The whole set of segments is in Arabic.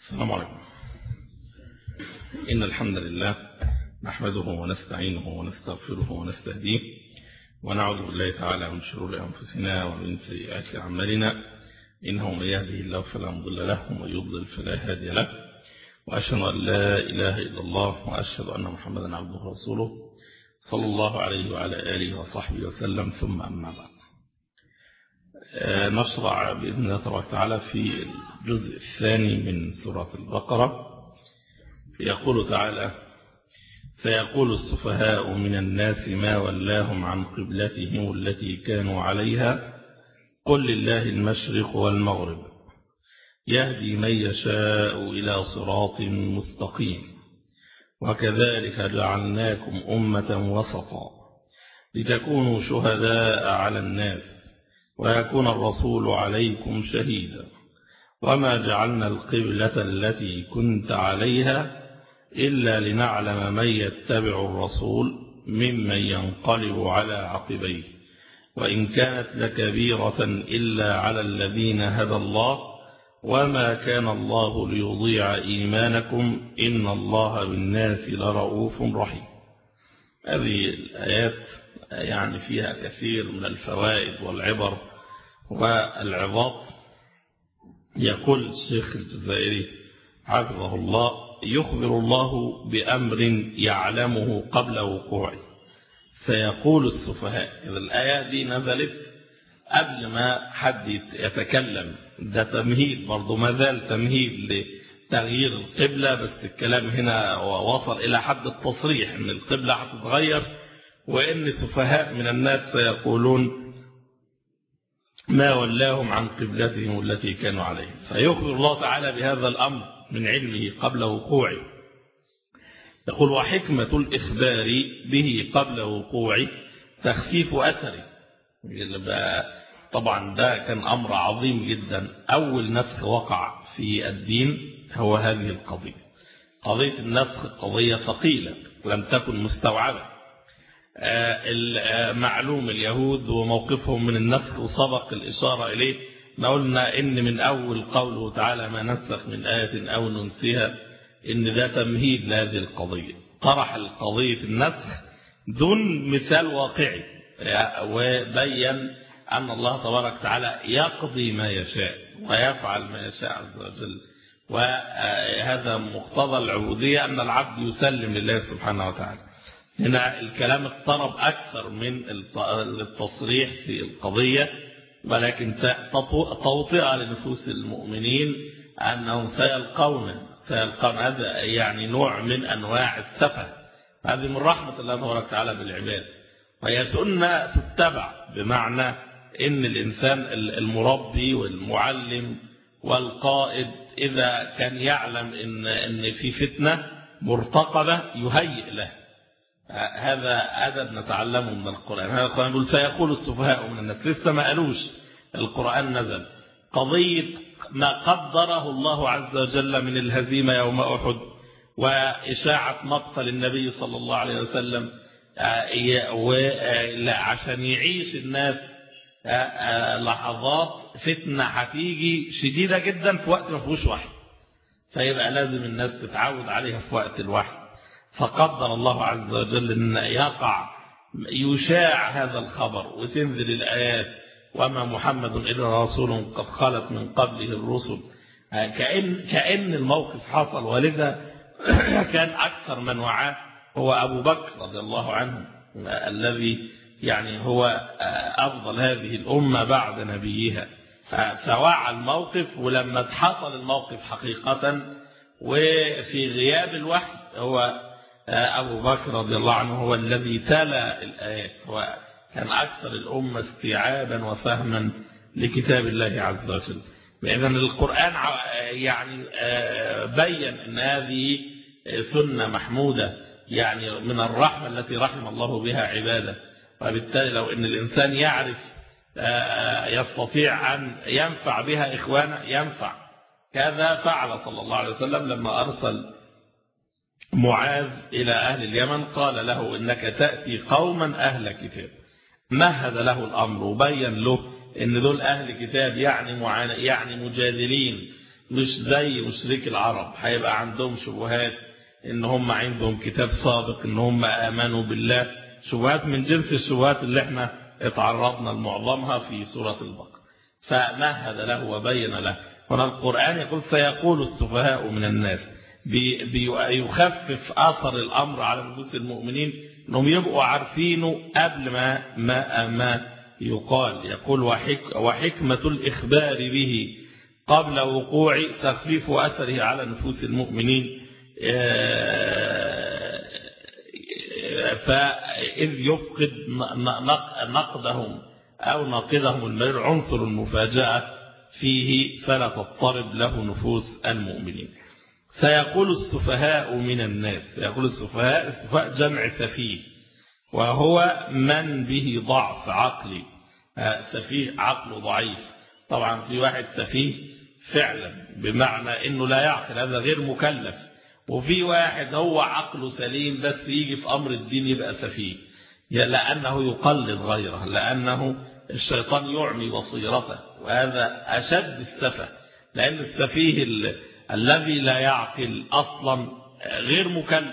السلام عليكم. إن الحمد لله نحمده ونستعينه ونستغفره ونستهديه ونعوذ بالله تعالى من شرور أنفسنا ومن سيئات أعمالنا، إنه من يهده الله فلا مضل له ومن يضلل فلا هادي له، وأشهد أن لا إله إلا الله وأشهد أن محمدا عبده ورسوله صلى الله عليه وعلى آله وصحبه وسلم. ثم أما بعد، نشرع بإذن الله تبارك وتعالى في الجزء الثاني من سورة البقرة. يقول تعالى: سيقول السفهاء من الناس ما ولاهم عن قبلتهم التي كانوا عليها قل لله المشرق والمغرب يهدي من يشاء إلى صراط مستقيم وكذلك جعلناكم أمة وسطا لتكونوا شهداء على الناس ويكون الرسول عليكم شهيدا وما جعلنا القبلة التي كنت عليها إلا لنعلم من يتبع الرسول ممن ينقلب على عقبيه وإن كانت لكبيرة إلا على الذين هدى الله وما كان الله ليضيع إيمانكم إن الله بالناس لرؤوف رحيم. هذه الآيات يعني فيها كثير من الفوائد والعبر والعظات. يقول الشيخ الجزائري حفظه الله: يخبر الله بأمر يعلمه قبل وقوعه. سيقول السفهاء. الآية دي نزلت قبل ما حد يتكلم، ده تمهيد برضو، ما زال تمهيد لتغيير القبلة، بس الكلام هنا وصل إلى حد التصريح أن القبلة هتتغير وإن سفهاء من الناس سيقولون ما ولاهم عن قبلتهم التي كانوا عليها. فيخبر الله تعالى بهذا الأمر من علمه قبل وقوعه. يقول: وحكمة الإخبار به قبل وقوعه تخفيف أثره. طبعا ده كان أمر عظيم جدا. أول نسخ وقع في الدين هو هذه القضية. قضية النسخ قضية ثقيلة لم تكن مستوعبة. المعلوم اليهود وموقفهم من النسخ وسبق الإشارة إليه. قلنا إن من أول قوله تعالى ما نسخ من آية أو ننسها إن ده تمهيد لهذه القضية. طرح القضية النسخ دون مثال واقعي، وبين أن الله تبارك وتعالى يقضي ما يشاء ويفعل ما يشاء عز وجل، وهذا مقتضى العبودية أن العبد يسلم لله سبحانه وتعالى. هنا الكلام اقترب أكثر من التصريح في القضية، ولكن توطئة لنفوس المؤمنين أنهم سيلقون هذا يعني نوع من أنواع السفه. هذه من رحمة الله تبارك وتعالى بالعباد، وهي سنة تتبع، بمعنى إن الإنسان المربي والمعلم والقائد إذا كان يعلم إن في فتنة مرتقبة يهيئ له. هذا أدب نتعلمه من القرآن. هذا القرآن يقول سيقول السفهاء من الناس، لسه ما قالوش، القرآن نزل. قضية ما قدره الله عز وجل من الهزيمة يوم أحد وإشاعة مقتل النبي صلى الله عليه وسلم، عشان يعيش الناس لحظات فتنة هتيجي شديدة جدا في وقت ما فيهوش وحي، فيبقى لازم الناس تتعود عليها في وقت الوحي. فقدر الله عز وجل أن يشاع هذا الخبر وتنزل الآيات وما محمد إلا رسول قد خلت من قبله الرسل، كأن الموقف حصل. ولذا كان أكثر من وعاه هو أبو بكر رضي الله عنه، الذي يعني هو أفضل هذه الأمة بعد نبيها، فوعى الموقف. ولما حصل الموقف حقيقة وفي غياب الوحي، هو أبو بكر رضي الله عنه هو الذي تلا الآيات، وكان أكثر الأمة استيعابا وفهما لكتاب الله عز وجل. إذن القرآن يعني بين أن هذه سنة محمودة، يعني من الرحمة التي رحم الله بها عباده. وبالتالي لو أن الإنسان يعرف يستطيع أن ينفع بها إخوانه ينفع. كذا فعل صلى الله عليه وسلم لما أرسل معاذ إلى أهل اليمن، قال له إنك تأتي قوما أهل كتاب. مهد له الأمر وبين له إن دول أهل كتاب، يعني مجادلين مش زي مشرك العرب، هيبقى عندهم شبهات ان هم عندهم كتاب سابق، ان هم آمنوا بالله، شبهات من جنس الشبهات اللي احنا اتعرضنا لمعظمها في سورة البقرة. فمهد له وبين له. هنا القرآن يقول سيقول السفهاء من الناس، بيخفف أثر الأمر على نفوس المؤمنين انهم يبقوا عارفينه قبل ما يقول وحكمة الإخبار به قبل وقوع تخفيف أثره على نفوس المؤمنين. فإذ يفقد نقدهم أو ناقدهم المرء عنصر المفاجأة فيه فلا تضطرب له نفوس المؤمنين. سيقول السفهاء من الناس، يقول السفهاء جمع سفيه، وهو من به ضعف عقلي، سفيه عقله ضعيف. طبعا في واحد سفيه فعلا بمعنى انه لا يعقل، هذا غير مكلف، وفي واحد هو عقله سليم بس يجي في امر الدين يبقى سفيه، لانه يقلد غيره، لانه الشيطان يعمي بصيرته، وهذا اشد السفه، لان السفيه الذي لا يعقل اصلا غير مكلف،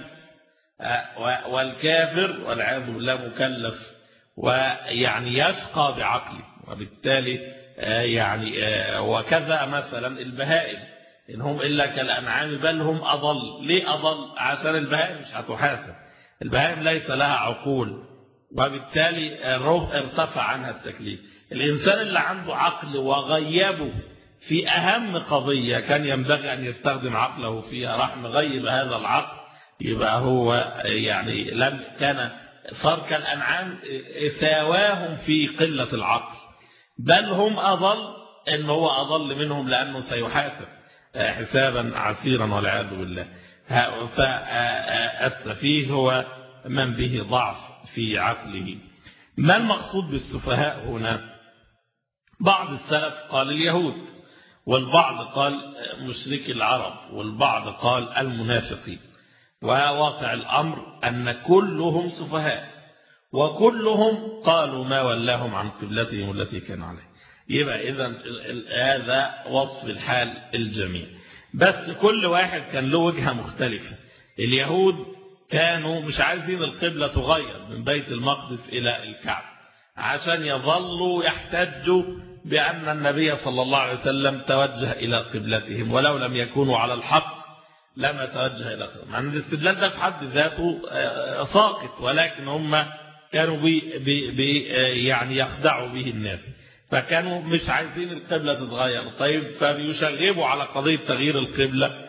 والكافر والعياذ بالله مكلف ويعني يشقى بعقله، وبالتالي يعني وكذا مثلا البهائم إنهم إلا كالأنعام بل هم أضل. ليه أضل؟ عشان البهائم مش هتحاسب، البهائم ليس لها عقول، وبالتالي ارتفع عنها التكليف. الإنسان اللي عنده عقل وغيبه في أهم قضية كان ينبغي أن يستخدم عقله فيها، راح مغيب هذا العقل، يبقى هو يعني لم كان صار كالأنعام، ساواهم في قلة العقل، بل هم أضل، إن هو أضل منهم لأنه سيحاسب حسابا عسيرا والعياذ بالله. فالسفيه هو من به ضعف في عقله. ما المقصود بالسفهاء هنا؟ بعض السلف قال اليهود، والبعض قال مشركي العرب، والبعض قال المنافقين. وواقع الأمر أن كلهم سفهاء، وكلهم قالوا ما ولاهم عن قبلتهم التي كانوا عليها. يبقى إذن هذا وصف الحال الجميع، بس كل واحد كان له وجهة مختلفة. اليهود كانوا مش عايزين القبلة تغير من بيت المقدس إلى الكعبة، عشان يظلوا يحتجوا بأن النبي صلى الله عليه وسلم توجه إلى قبلتهم، ولو لم يكونوا على الحق لما توجه إلى قبلتهم. يعني الاستدلال ده في حد ذاته ساقط، ولكن هم كانوا يعني يخدعوا به الناس، فكانوا مش عايزين القبلة تتغير. طيب فبيشغبوا على قضية تغيير القبلة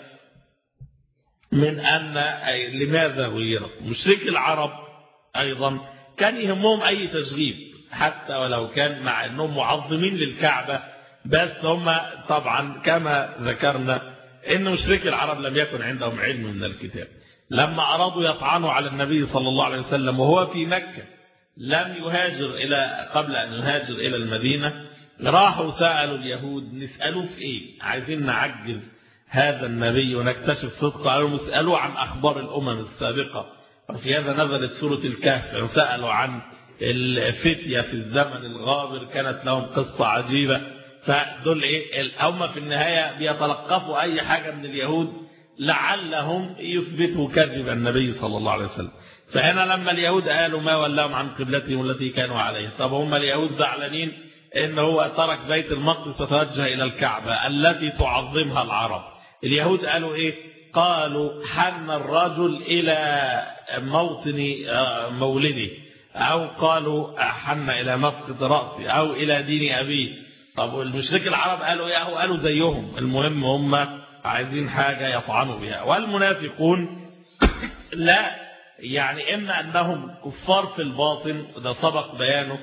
من أن لماذا غيرت. مشركي العرب أيضا كان يهمهم أي تشغيب، حتى ولو كان مع أنهم معظمين للكعبة، بس هم طبعا كما ذكرنا أن مشركي العرب لم يكن عندهم علم من الكتاب. لما أرادوا يطعنوا على النبي صلى الله عليه وسلم وهو في مكة، لم يهاجر قبل أن يهاجر إلى المدينة، راحوا سألوا اليهود نسألوه في إيه؟ عايزين نعجز هذا النبي ونكتشف صدقه. قالوا اسألوه عن أخبار الأمم السابقة، وفي هذا نزلت سورة الكهف. سألوا عن الفتية في الزمن الغابر، كانت لهم قصة عجيبة. فدول إيه؟ هم في النهاية بيتلقفوا أي حاجة من اليهود لعلهم يثبتوا كذب النبي صلى الله عليه وسلم. فهنا لما اليهود قالوا ما ولاهم عن قبلتهم التي كانوا عليها، طب هم اليهود زعلانين إن هو ترك بيت المقدس وتوجه إلى الكعبة التي تعظمها العرب. اليهود قالوا إيه؟ قالوا حن الرجل إلى موطن مولده، أو قالوا حن إلى مسقط رأسه، أو إلى دين أبيه. طب المشرك العرب قالوا إيه؟ قالوا زيهم. المهم هم عايزين حاجة يطعنوا بها. والمنافقون لا، يعني إما أنهم كفار في الباطن، وده سبق بيانه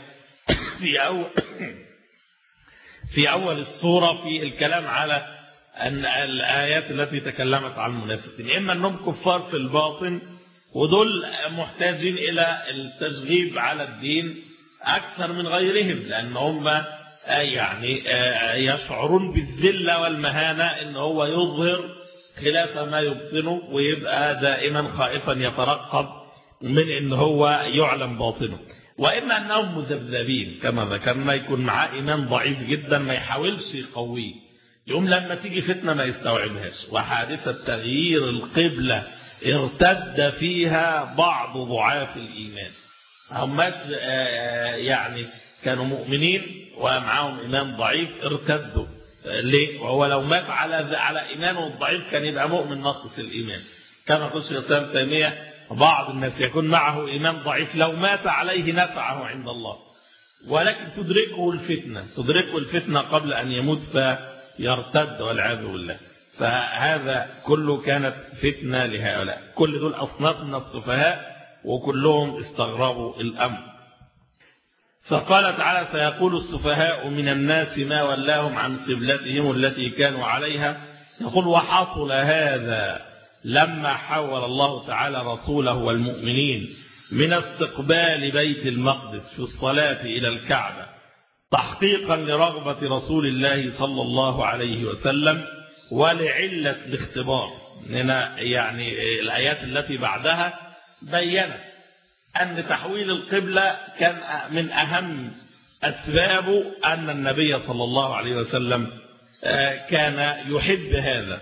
في أول السورة في الكلام على أن الآيات التي تكلمت عن المنافقين، إما أنهم كفار في الباطن ودول محتاجين إلى التشغيب على الدين أكثر من غيرهم، لأن هم يعني يشعرون بالذلة والمهانة، إن هو يظهر خلاف ما يبطنه، ويبقى دائما خائفا يترقب من إن هو يعلم باطنه. وإما أنهم مذبذبين كما ذكرنا، يكون معاه إيمان ضعيف جدا ما يحاولش يقويه، يوم لما تيجي فتنة ما يستوعبهاش. وحادثة تغيير القبلة ارتد فيها بعض ضعاف الإيمان. هم يعني كانوا مؤمنين ومعهم إيمان ضعيف ارتدوا. ليه؟ وهو لو مات على إيمانه الضعيف كان يبقى مؤمن ناقص الإيمان. كما قال الشيخ الإسلام ابن تيمية بعض الناس يكون معه إيمان ضعيف لو مات عليه نفعه عند الله، ولكن تدركه الفتنة قبل أن يموت فيرتد والعياذ بالله. فهذا كله كانت فتنة لهؤلاء. كل دول أصناف من السفهاء وكلهم استغربوا الأمر. فقال تعالى: سيقول السفهاء من الناس ما ولاهم عن قبلتهم التي كانوا عليها. يقول: وحصل هذا لما حول الله تعالى رسوله والمؤمنين من استقبال بيت المقدس في الصلاة إلى الكعبة تحقيقا لرغبة رسول الله صلى الله عليه وسلم ولعلة الاختبار. هنا يعني الآيات التي بعدها بيّنت أن تحويل القبلة كان من أهم أسبابه أن النبي صلى الله عليه وسلم كان يحب هذا.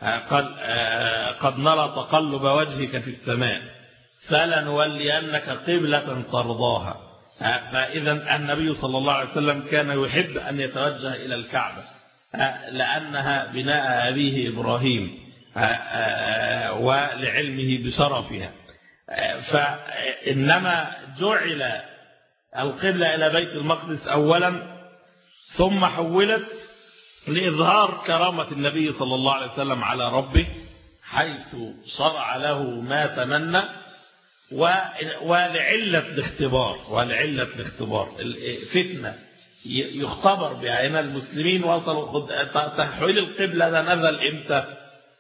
قد نرى تقلب وجهك في السماء فلنولينك قبلة ترضاها. فإذا النبي صلى الله عليه وسلم كان يحب أن يتوجه إلى الكعبة لأنها بناء أبيه إبراهيم ولعلمه بشرفها. فإنما جعل القبلة إلى بيت المقدس أولا، ثم حولت لإظهار كرامة النبي صلى الله عليه وسلم على ربه، حيث شرع له ما تمنى، ولعلة الاختبار الفتنة يختبر بها. هنا المسلمين وصلوا تحويل القبلة ده نزل إمتى؟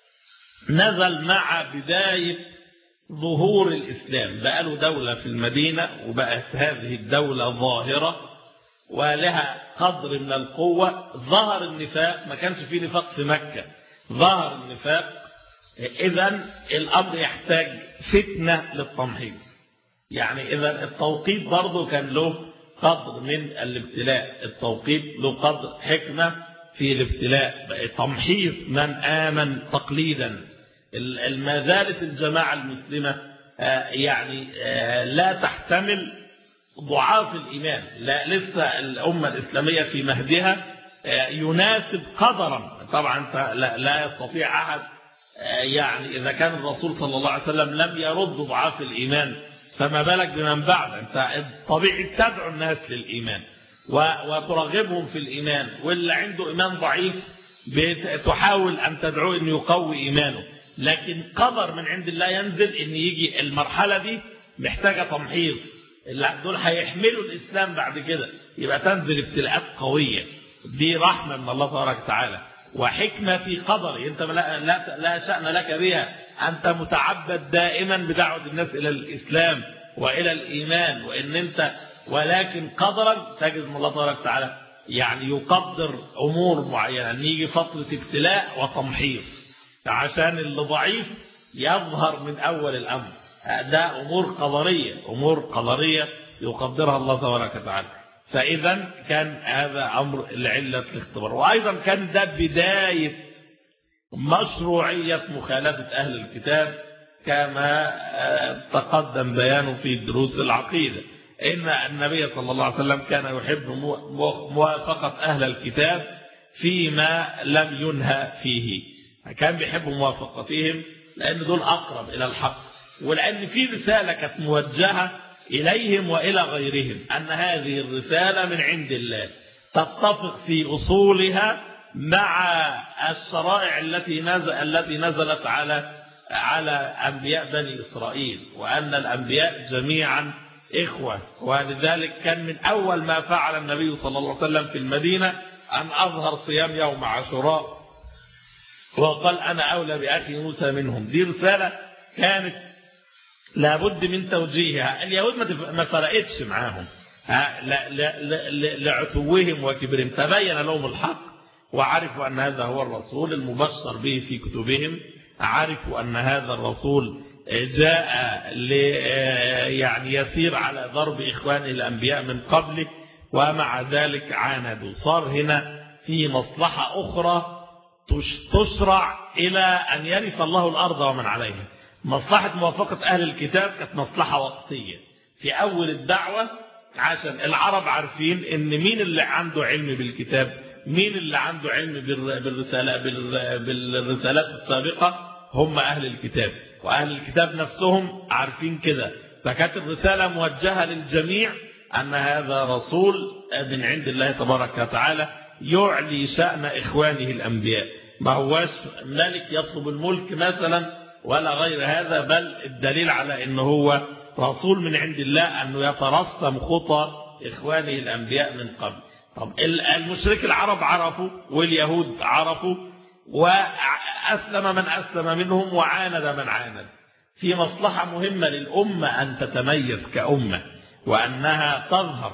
نزل مع بداية ظهور الإسلام. بقى له دولة في المدينة وبقت هذه الدولة ظاهرة ولها قدر من القوة. ظهر النفاق، ما كانش فيه نفاق في مكة، ظهر النفاق. إذن الأمر يحتاج فتنة للتمحيص. يعني إذن التوقيت برضه كان له قدر من الابتلاء، التوقيت له قدر حكمة في الابتلاء. تمحيص من آمن تقليدا. ما زالت الجماعة المسلمة يعني لا تحتمل ضعاف الإيمان. لا، لسه الأمة الإسلامية في مهدها يناسب قدرا. طبعا لا يستطيع أحد، يعني إذا كان الرسول صلى الله عليه وسلم لم يرد ضعاف الإيمان فما بالك بمن بعد. أنت طبيعي تدعو الناس للإيمان وترغبهم في الإيمان، واللي عنده إيمان ضعيف تحاول أن تدعوه أن يقوي إيمانه. لكن قدر من عند الله ينزل أن يجي المرحلة دي محتاجة تمحيص. دول هيحملوا الإسلام بعد كده، يبقى تنزل ابتلاءات قوية. دي رحمة من الله تبارك وتعالى وحكمة في قدره. أنت لا شأن لك بها، أنت متعبد دائما بدعوة الناس إلى الإسلام وإلى الإيمان، ولكن قدرا تجد من الله تبارك وتعالى يعني يقدر أمور معينة، أن يجي فترة ابتلاء وتمحيص عشان اللي ضعيف يظهر من أول الأمر. ده أمور قدرية يقدرها الله تبارك وتعالى. فإذا كان هذا أمر لعلة الاختبار. وأيضا كان ده بداية مشروعية مخالفة أهل الكتاب كما تقدم بيانه في دروس العقيدة. إن النبي صلى الله عليه وسلم كان يحب موافقة أهل الكتاب فيما لم ينهى فيه. كان بيحب موافقتهم لأن دول أقرب إلى الحق، ولأن في رسالة كانت موجهة إليهم وإلى غيرهم، أن هذه الرسالة من عند الله تتفق في أصولها مع الشرائع التي نزلت على أنبياء بني إسرائيل، وأن الأنبياء جميعا إخوة. ولذلك كان من أول ما فعل النبي صلى الله عليه وسلم في المدينة أن أظهر صيام يوم عاشوراء وقال: أنا أولى بأخي موسى منهم. دي رسالة كانت لابد من توجيهها. اليهود ما فرقتش معاهم لعتوهم وكبرهم، تبين لهم الحق وعرفوا أن هذا هو الرسول المبشر به في كتبهم، عرفوا أن هذا الرسول جاء يعني يسير على ضرب إخوان الأنبياء من قبله، ومع ذلك عاندوا. صار هنا في مصلحة أخرى تشرع إلى أن يرث الله الأرض ومن عليها. مصلحة موافقة أهل الكتاب كانت مصلحة وقتية في أول الدعوة، عشان العرب عارفين إن مين اللي عنده علم بالكتاب، مين اللي عنده علم بالرسالات السابقة، هم أهل الكتاب، وأهل الكتاب نفسهم عارفين كده. فكانت الرسالة موجهة للجميع أن هذا رسول من عند الله تبارك وتعالى يعلي شأن إخوانه الأنبياء. ما هواش ملك يطلب الملك مثلا ولا غير هذا، بل الدليل على أنه هو رسول من عند الله أنه يترسم خطى إخوانه الأنبياء من قبل. طب المشرك العرب عرفوا واليهود عرفوا، وأسلم من أسلم منهم وعاند من عاند. في مصلحة مهمة للأمة أن تتميز كأمة، وأنها تظهر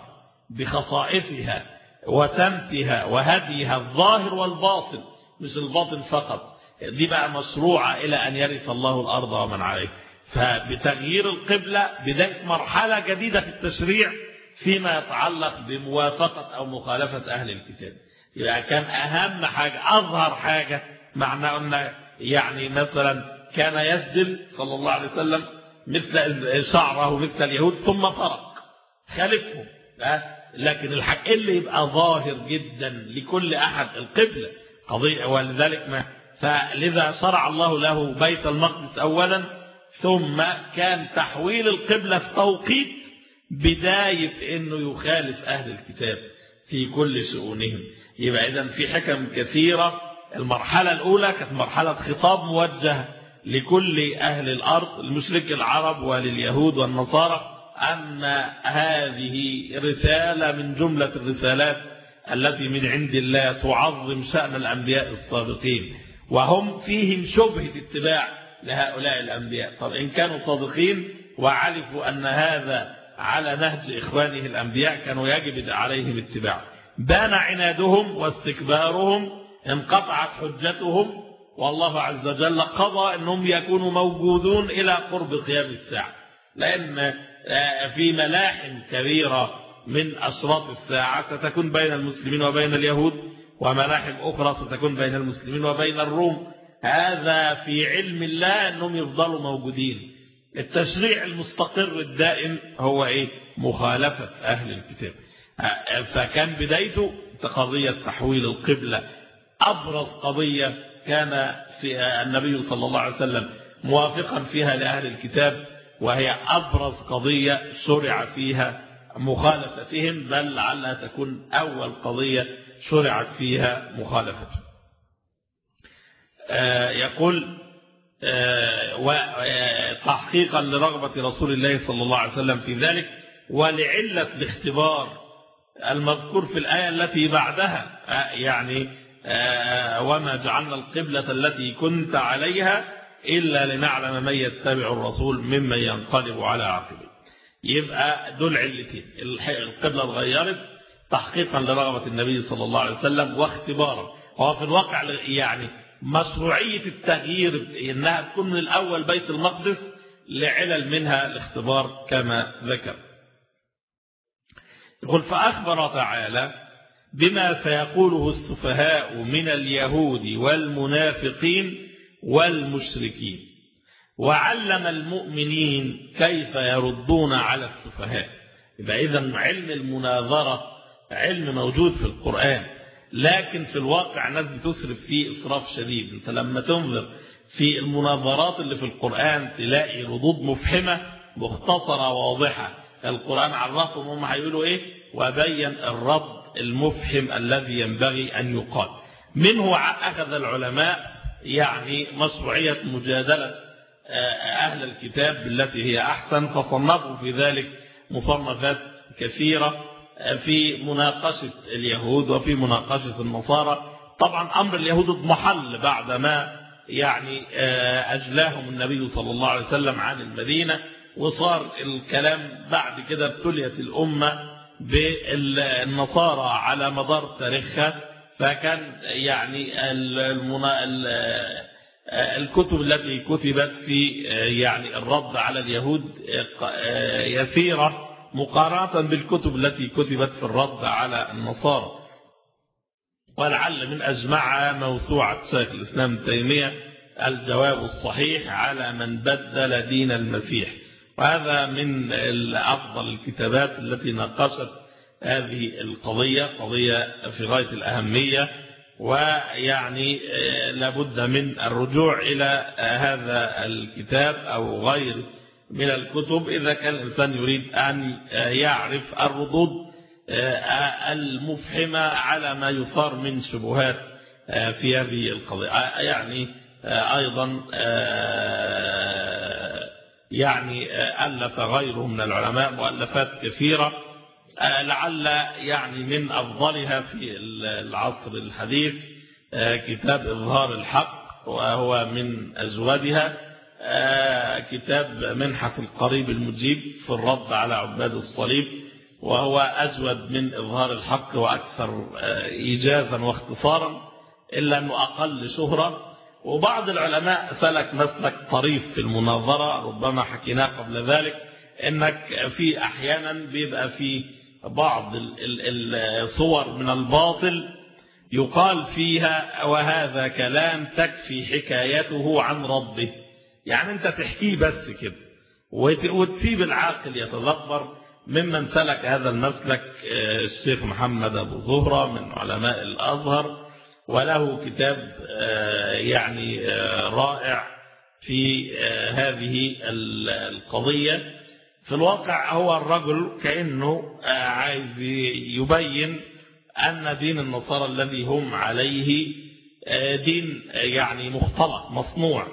بخصائصها وسمتها وهديها الظاهر والباطن، مش الباطن فقط. دي بقى مشروعة إلى أن يرث الله الأرض ومن عليها. فبتغيير القبلة بداية مرحلة جديدة في التشريع فيما يتعلق بموافقة أو مخالفة أهل الكتاب. يعني كان أهم حاجة، أظهر حاجة، معنى أن يعني مثلا كان يسدل صلى الله عليه وسلم مثل شعره مثل اليهود ثم فرق خالفهم، لكن الحق اللي يبقى ظاهر جدا لكل أحد القبلة قضية. ولذلك فلذا شرع الله له بيت المقدس أولا، ثم كان تحويل القبلة في توقيت بداية أنه يخالف أهل الكتاب في كل شؤونهم. يبقى إذن في حكم كثيرة. المرحلة الأولى كانت مرحلة خطاب موجه لكل أهل الأرض، المشرك العرب ولليهود والنصارى، أن هذه رسالة من جملة الرسالات التي من عند الله تعظم شأن الأنبياء السابقين، وهم فيهم شبهة اتباع لهؤلاء الأنبياء. طب إن كانوا صادقين وعرفوا أن هذا على نهج إخوانه الأنبياء كانوا يجب عليهم اتباع. بان عنادهم واستكبارهم، انقطعت حجتهم، والله عز وجل قضى أنهم يكونوا موجودون إلى قرب قيام الساعة، لأن في ملاحم كبيرة من أشراط الساعة ستكون بين المسلمين وبين اليهود، وملاحم أخرى ستكون بين المسلمين وبين الروم. هذا في علم الله أنهم يفضلوا موجودين. التشريع المستقر الدائم هو مخالفة أهل الكتاب. فكان بدايته قضية تحويل القبلة، أبرز قضية كان في النبي صلى الله عليه وسلم موافقا فيها لأهل الكتاب، وهي أبرز قضية شرع فيها مخالفتهم، بل لعلها تكون أول قضية شرعت فيها مخالفتهم. يقول تحقيقا لرغبة رسول الله صلى الله عليه وسلم في ذلك، ولعلة الاختبار المذكور في الآية التي بعدها، يعني وما جعلنا القبلة التي كنت عليها إلا لنعلم من يتبع الرسول ممن ينقلب على عقبه. يبقى دول علتين، القبلة اتغيرت تحقيقا لرغبة النبي صلى الله عليه وسلم واختبارا. هو في الواقع يعني مشروعية التغيير إنها تكون من الأول بيت المقدس لعلل منها الاختبار كما ذكر. يقول فأخبر تعالى بما سيقوله السفهاء من اليهود والمنافقين والمشركين، وعلم المؤمنين كيف يردون على السفهاء. يبقى إذن علم المناظرة علم موجود في القرآن، لكن في الواقع ناس بتسرف فيه إسراف شديد. انت لما تنظر في المناظرات اللي في القرآن تلاقي ردود مفحمة مختصرة واضحة. القرآن عرفهم هم هيقولوا وبين الرد المفحم الذي ينبغي أن يقال. منه أخذ العلماء يعني مشروعية مجادلة أهل الكتاب بالتي هي أحسن، فصنفوا في ذلك مصنفات كثيرة في مناقشة اليهود وفي مناقشة النصارى. طبعا أمر اليهود اضمحل بعدما يعني أجلاهم النبي صلى الله عليه وسلم عن المدينة، وصار الكلام بعد كده ابتليت الأمة بالنصارى على مدار تاريخها. فكان يعني الكتب التي كتبت في يعني الرد على اليهود يسيرة مقارنة بالكتب التي كتبت في الرد على النصارى. ولعل من أجمعها موسوعة شيخ الإسلام ابن تيمية الجواب الصحيح على من بدل دين المسيح، وهذا من أفضل الكتابات التي ناقشت هذه القضية، قضية في غاية الأهمية، ويعني لابد من الرجوع إلى هذا الكتاب أو غير من الكتب إذا كان الإنسان يريد أن يعرف الردود المفحمة على ما يثار من شبهات في هذه القضية. يعني أيضا يعني ألف غيره من العلماء مؤلفات كثيرة، لعل يعني من أفضلها في العصر الحديث كتاب إظهار الحق، وهو من أجودها كتاب منحة القريب المجيب في الرد على عباد الصليب، وهو أجود من إظهار الحق وأكثر إيجازا واختصارا، إلا أنه أقل شهرة. وبعض العلماء سلك مسلك طريف في المناظرة، ربما حكيناه قبل ذلك، إنك في أحيانا بيبقى في بعض الصور من الباطل يقال فيها وهذا كلام تكفي حكايته عن ربه، يعني أنت تحكيه بس كده وتسيب العاقل يتدبر. ممن سلك هذا المسلك الشيخ محمد أبو زهرة من علماء الأزهر، وله كتاب يعني رائع في هذه القضية. في الواقع هو الرجل كأنه عايز يبين أن دين النصارى الذي هم عليه دين يعني مختلق مصنوع،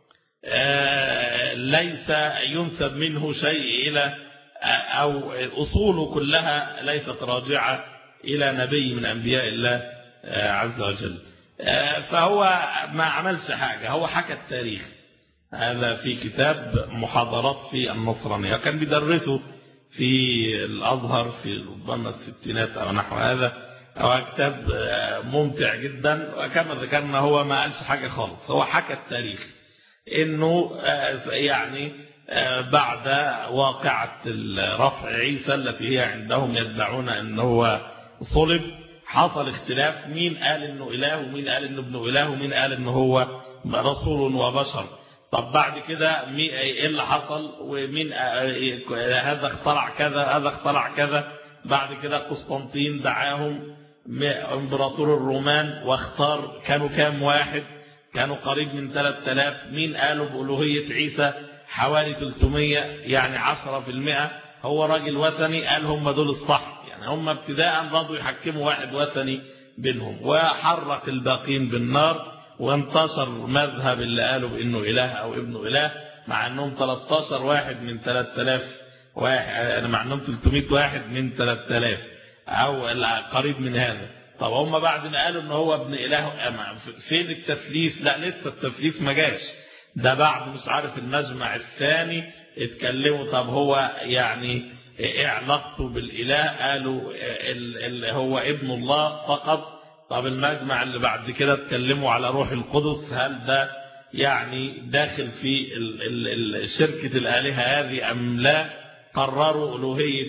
ليس ينسب منه شيء إلى أو أصوله كلها ليست راجعة إلى نبي من أنبياء الله عز وجل. فهو ما عملش حاجة، هو حكى التاريخ. هذا في كتاب محاضرات في النصرانية، كان بيدرسه في الأزهر في ربما الستينات أو نحو هذا. هو كتاب ممتع جدا، وكما ذكرنا هو ما قالش حاجة خالص، هو حكى التاريخ إنه يعني بعد واقعة رفع عيسى التي هي عندهم يدعون أنه هو صلب، حصل اختلاف، مين قال أنه إله ومين قال أنه ابن إله ومين قال أنه هو رسول وبشر. طب بعد كده ايه اللي حصل، ومين هذا اخترع كذا هذا اخترع كذا. بعد كده قسطنطين دعاهم امبراطور الرومان واختار، كانوا كام واحد؟ كانوا قريب من 3000. مين قالوا بألوهية عيسى؟ حوالي 300، يعني 10%. هو راجل وثني قال هم دول الصح، يعني هم ابتداء رضوا يحكموا واحد وثني بينهم، وحرق الباقين بالنار، وانتشر مذهب اللي قالوا بأنه إله أو ابن إله، مع أنهم 13 واحد من 3000 واحد، مع أنهم 300 واحد من 3000 أو قريب من هذا. طب هم بعد ما قالوا أنه هو ابن إله، فين التثليث؟ لا لسه التثليث ما جاش، ده بعد مش عارف المجمع الثاني اتكلموا. طب هو يعني ايه علاقته بالإله؟ قالوا هو ابن الله فقط. طب المجمع اللي بعد كده اتكلموا على روح القدس، هل ده يعني داخل في شركة الآلهة هذه أم لا؟ قرروا ألوهية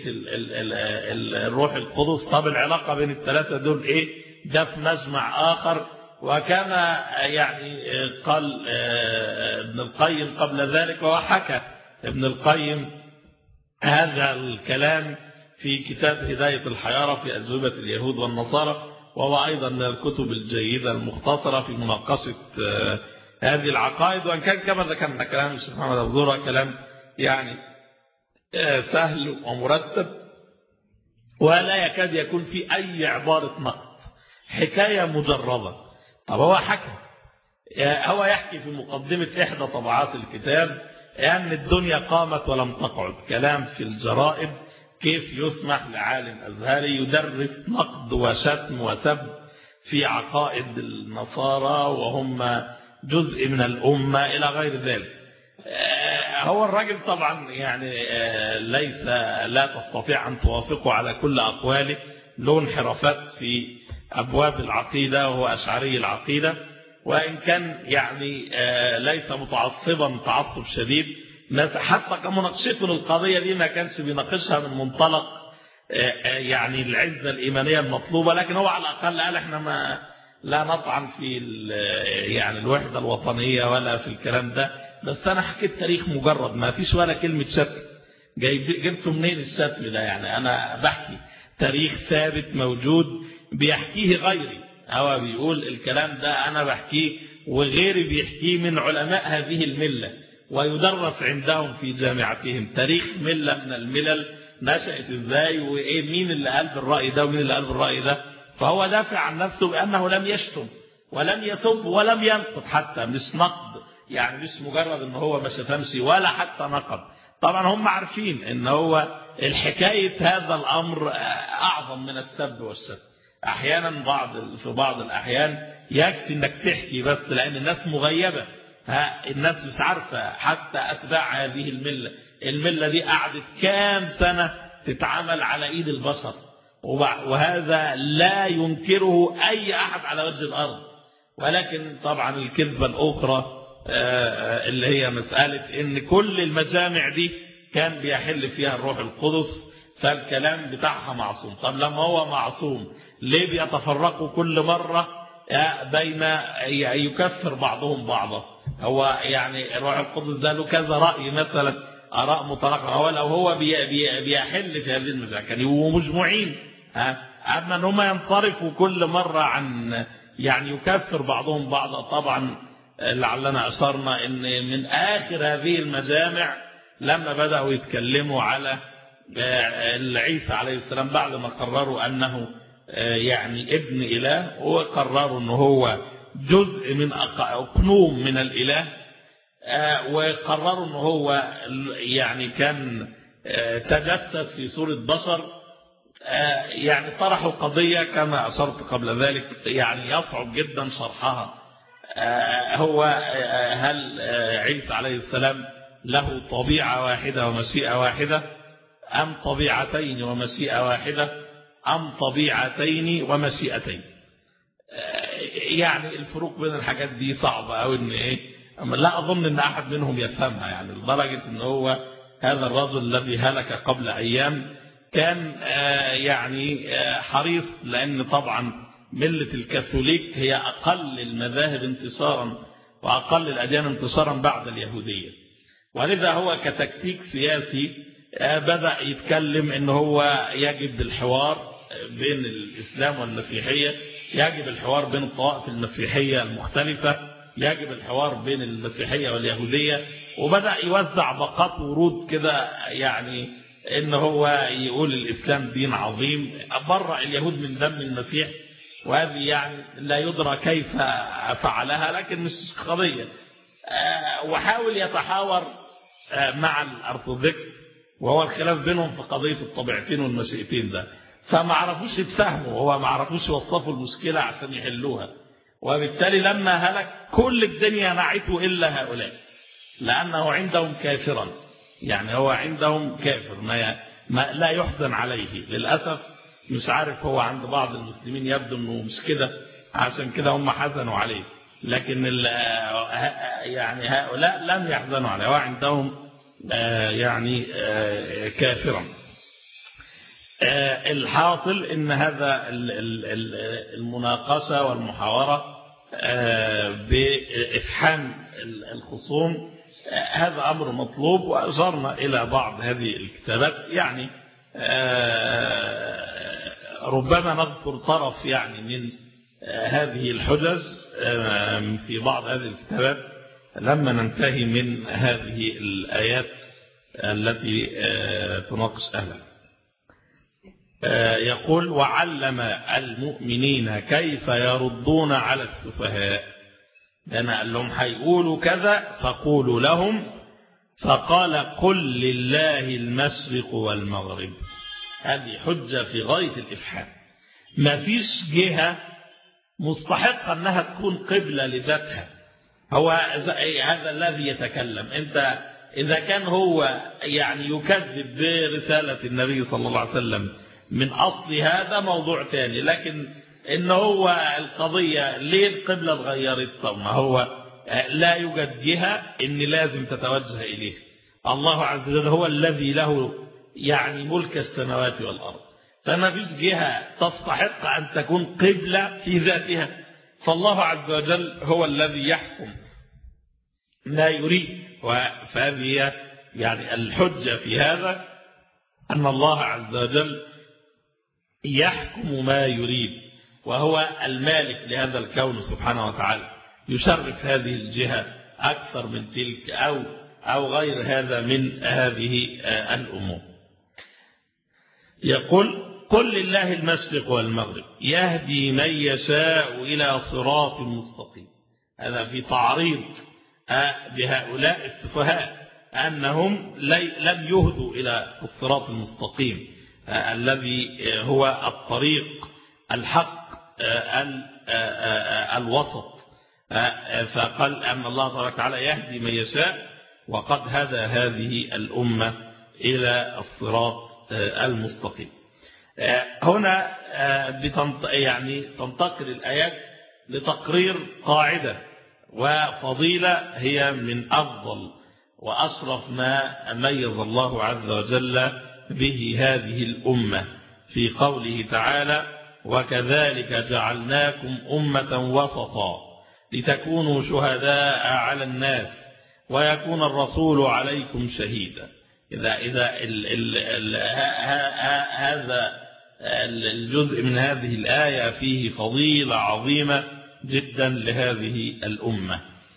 الروح القدس. طب العلاقة بين الثلاثة دول ايه؟ ده في مجمع آخر. وكما يعني قال ابن القيم قبل ذلك، وحكى ابن القيم هذا الكلام في كتاب هداية الحيارى في أجوبة اليهود والنصارى، وهو أيضا من الكتب الجيدة المختصرة في مناقشة هذه العقائد. وأن كان كما ذكرنا كلام الشيخ محمد أبو زهرة كلام يعني سهل ومرتب، ولا يكاد يكون في أي عبارة نقد، حكاية مجردة. طب هو حكى، هو يحكي في مقدمة إحدى طبعات الكتاب أن الدنيا قامت ولم تقعد، كلام في الجرائد، كيف يسمح لعالم أزهري يدرس نقد وشتم وسب في عقائد النصارى وهم جزء من الأمة إلى غير ذلك. هو الراجل طبعا يعني ليس لا تستطيع أن توافقه على كل أقواله، له انحرافات في أبواب العقيدة وهو أشعري العقيدة، وإن كان يعني ليس متعصبا تعصب شديد، حتى كمناقشته للقضية دي ما كانش بيناقشها من منطلق يعني العزة الإيمانية المطلوبة، لكن هو على الأقل قال احنا لا نطعن في يعني الوحدة الوطنية ولا في الكلام ده. بس أنا حكيت تاريخ مجرد، ما فيش ولا كلمة شتم. جبته منين الشتم ده؟ يعني أنا بحكي تاريخ ثابت موجود بيحكيه غيري، هو بيقول الكلام ده أنا بحكيه وغيري بيحكيه من علماء هذه الملة، ويدرس عندهم في جامعتهم تاريخ ملة من الملل نشأت ازاي، وايه مين اللي قال بالرأي ده ومين اللي قال بالرأي ده. فهو دافع عن نفسه بأنه لم يشتم ولم يسب ولم ينقد، حتى مش نقد، يعني مش مجرد ان هو ما شتمش ولا حتى نقد. طبعا هم عارفين ان هو الحكاية هذا الامر اعظم من السب والشتم. احيانا في بعض الاحيان يكفي انك تحكي بس، لان الناس مغيبة، الناس مش عارفة، حتى اتباع هذه الملة دي قعدت كام سنة تتعامل على ايد البشر، وهذا لا ينكره اي احد على وجه الارض. ولكن طبعا الكذبة الاخرى اللي هي مسألة ان كل المجامع دي كان بيحل فيها الروح القدس، فالكلام بتاعها معصوم. طب لما هو معصوم ليه بيتفرقوا كل مرة بين يكفر بعضهم بعضا؟ هو يعني الروح القدس ده له كذا رأي، مثلا آراء متراكمة، هو لو هو بيحل في هذه المجامع كان يبقوا مجموعين. أما أن هم ينصرفوا كل مرة عن يعني يكفر بعضهم بعضا. طبعا لعلنا أشرنا أن من آخر هذه المجامع لما بدأوا يتكلموا على عيسى عليه السلام بعد ما قرروا أنه يعني ابن إله، وقرروا أنه هو جزء من أقنوم من الإله، وقرروا أنه هو يعني كان تجسد في صورة بشر. يعني طرحوا قضية كما أشرت قبل ذلك يعني يصعب جدا شرحها. هو هل عيسى عليه السلام له طبيعة واحدة ومشيئة واحدة، أم طبيعتين ومشيئة واحدة، أم طبيعتين ومشيئتين؟ يعني الفروق بين الحاجات دي صعبة أو إن لا أظن إن أحد منهم يفهمها، يعني لدرجة إن هو هذا الرجل الذي هلك قبل أيام كان يعني حريص، لأن طبعا ملة الكاثوليك هي أقل المذاهب انتشارا وأقل الأديان انتشارا بعد اليهودية، ولذا هو كتكتيك سياسي بدأ يتكلم إن هو يجب الحوار بين الإسلام والمسيحية، يجب الحوار بين الطوائف المسيحية المختلفة، يجب الحوار بين المسيحية واليهودية، وبدأ يوزع باقات ورود كده، يعني إن هو يقول الإسلام دين عظيم، برأ اليهود من دم المسيح، وهذه يعني لا يدرى كيف فعلها، لكن مش قضية. وحاول يتحاور مع الأرثوذكس، وهو الخلاف بينهم في قضية الطبيعتين والمشيئتين ده، فما عرفوش يتفهموا، هو ما عرفوش يوصفوا المشكلة عشان يحلوها، وبالتالي لما هلك كل الدنيا نعته إلا هؤلاء، لأنه عندهم كافرا، يعني هو عندهم كافر ما لا يحزن عليه. للأسف مش عارف، هو عند بعض المسلمين يبدو أنه مش كده، عشان كده هم حزنوا عليه، لكن يعني هؤلاء لم يحزنوا عليه، وعندهم يعني كافرا. الحاصل ان هذا المناقشة والمحاورة بإفحام الخصوم هذا أمر مطلوب، وأشرنا إلى بعض هذه الكتابات. يعني ربما نذكر طرف يعني من هذه الحجج في بعض هذه الكتابات لما ننتهي من هذه الآيات التي تناقش أهلها. يقول: وعلم المؤمنين كيف يردون على السفهاء. أنا قال لهم هيقولوا كذا فقولوا لهم، فقال: قل لله المشرق والمغرب. هذه حجة في غاية الإفحام. ما فيش جهة مستحقة أنها تكون قبلة لذاتها. هو هذا الذي يتكلم. أنت إذا كان هو يعني يكذب برسالة النبي صلى الله عليه وسلم من أصل هذا موضوع ثاني، لكن إن هو القضية ليه القبلة اتغيرت؟ طب ما هو لا يوجد جهة إن لازم تتوجه إليه. الله عز وجل هو الذي له يعني ملك السماوات والأرض، فما فيش جهة تستحق أن تكون قبلة في ذاتها، فالله عز وجل هو الذي يحكم ما يريد. فهذه يعني الحجة في هذا أن الله عز وجل يحكم ما يريد، وهو المالك لهذا الكون سبحانه وتعالى، يشرف هذه الجهة أكثر من تلك أو غير هذا من هذه الأمور. يقول: قل لله المشرق والمغرب يهدي من يشاء إلى صراط مستقيم. هذا في تعريض بهؤلاء السفهاء أنهم لم يهدوا إلى الصراط المستقيم الذي هو الطريق الحق الوسط. فقال أن الله تبارك وتعالى يهدي من يشاء، وقد هدى هذه الأمة إلى الصراط المستقيم. هنا يعني تنتقل الآيات لتقرير قاعدة وفضيلة هي من أفضل وأشرف ما ميز الله عز وجل به هذه الأمة في قوله تعالى: وكذلك جعلناكم أمة وسطا لتكونوا شهداء على الناس ويكون الرسول عليكم شهيدا. إذا هذا الجزء من هذه الآية فيه فضيلة عظيمة جدا لهذه الأمة.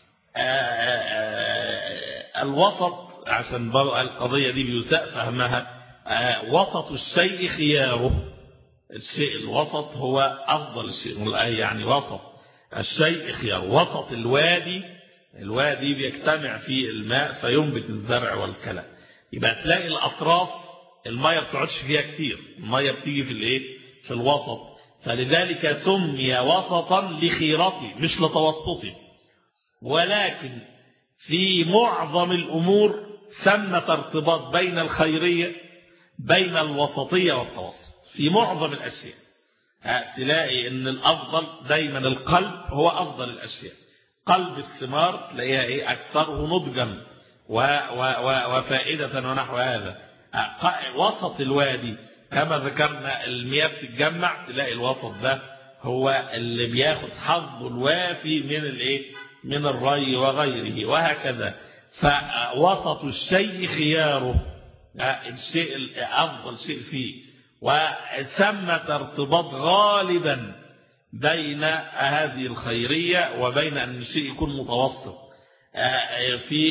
الوسط، عشان القضية دي بيساء فهمها، وسط الشيء خياره. الشيء الوسط هو أفضل الشيء، يعني وسط الشيء خياره. وسط الوادي بيجتمع فيه الماء فينبت الزرع والكلى. يبقى تلاقي الأطراف المية بتقعدش فيها كتير، المية بتيجي في الوسط، فلذلك سمي وسطا لخيرته مش لتوسطه. ولكن في معظم الأمور ثمة ارتباط بين الخيرية بين الوسطية والتوسط في معظم الأشياء. تلاقي ان الأفضل دايما القلب هو أفضل الأشياء. قلب الثمار تلاقيها أكثره نضجا وفائدة ونحو هذا. وسط الوادي كما ذكرنا المياه بتتجمع، تلاقي الوسط ده هو اللي بياخد حظه الوافي من الري وغيره وهكذا. فوسط الشيء خياره، الشيء أفضل شيء فيه، وثمة ارتباط غالبا بين هذه الخيرية وبين أن الشيء يكون متوسط. في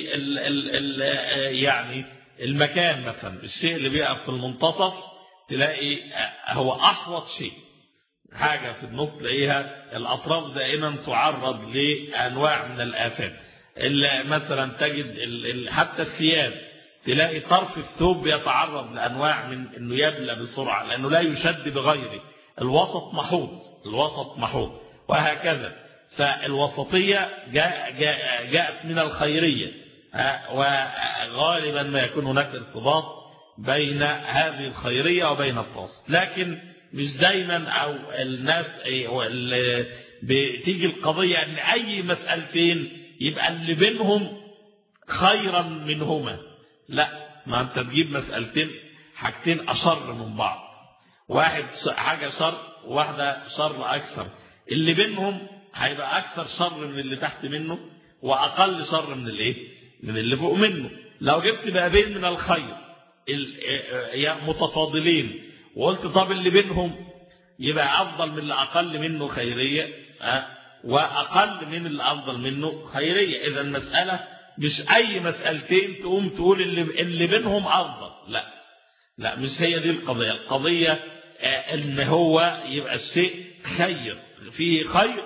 يعني المكان مثلا، الشيء اللي بيقف في المنتصف تلاقي هو أحوط شيء، حاجة في النص تلاقيها الأطراف دائما تعرض لأنواع من الآفات. مثلا تجد حتى الثياب تلاقي طرف الثوب بيتعرض لأنواع من أنه يبلى بسرعة لأنه لا يشد بغيره. الوسط محوط وهكذا. فالوسطية جاءت من الخيرية، وغالبا ما يكون هناك ارتباط بين هذه الخيرية وبين التوسط. لكن مش دايما، أو الناس بتيجي القضية أن أي مسألتين يبقى اللي بينهم خيرا منهما. لا، ما أنت تجيب مسألتين حاجتين أشر من بعض، واحد حاجة شر وواحدة شر أكثر، اللي بينهم هيبقى أكثر شر من اللي تحت منه وأقل شر من اللي فوق منه. لو جبت بابين من الخير متفاضلين وقلت طب اللي بينهم يبقى أفضل من اللي أقل منه خيرية وأقل من اللي أفضل منه خيرية. إذا المسألة مش أي مسألتين تقوم تقول اللي بينهم أفضل. لا، مش هي دي القضية. القضية إن هو يبقى الشيء خير فيه خير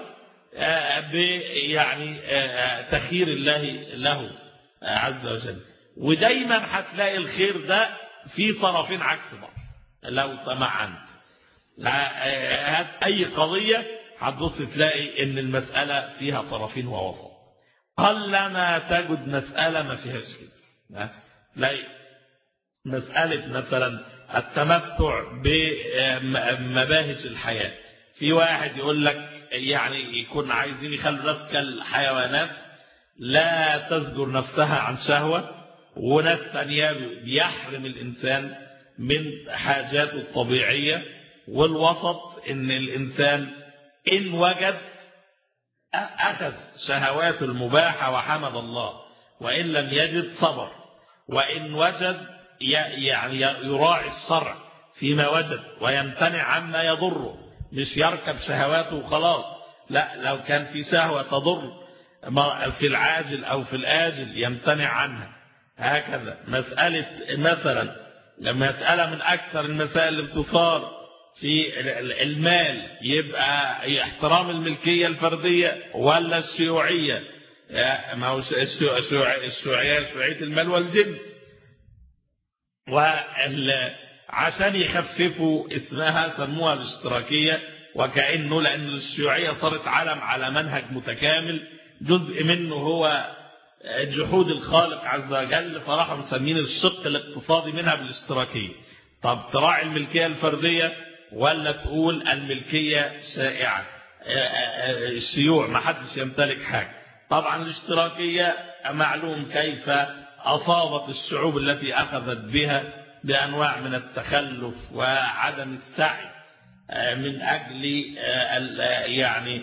يعني تخير الله له عز وجل. ودايما هتلاقي الخير ده في طرفين عكس بعض. لو تمعنت أي قضية هتبص تلاقي إن المسألة فيها طرفين ووسط. قلما تجد مسألة ما فيهاش كده. تلاقي مسألة مثلا التمتع بمباهج الحياة، في واحد يقول لك يعني يكون عايزين يخلوا الناس كالحيوانات لا تزجر نفسها عن شهوة، وناس ثانية بيحرم الإنسان من حاجاته الطبيعية والوسط إن الإنسان إن وجد أخذ شهواته المباحة وحمد الله، وإن لم يجد صبر، وإن وجد يعني يراعي الشرع فيما وجد ويمتنع عما يضره، مش يركب شهواته وخلاص، لا، لو كان في شهوة تضر في العاجل أو في الآجل يمتنع عنها. هكذا مسألة مثلا مسألة من أكثر المسائل اللي بتثار في المال، يبقى احترام الملكية الفردية ولا الشيوعية؟ ما هو شيوعية المال والجنس، وعشان يخففوا اسمها سموها الاشتراكية، وكأنه لأن الشيوعية صارت علم على منهج متكامل جزء منه هو جحود الخالق عز وجل، فراحوا مسمين الشق الاقتصادي منها بالاشتراكية. طب تراعي الملكية الفردية ولا تقول الملكية شائعة، الشيوع ما حدش يمتلك حاجة؟ طبعا الاشتراكية معلوم كيف أصابت الشعوب التي أخذت بها بأنواع من التخلف وعدم السعي من أجل يعني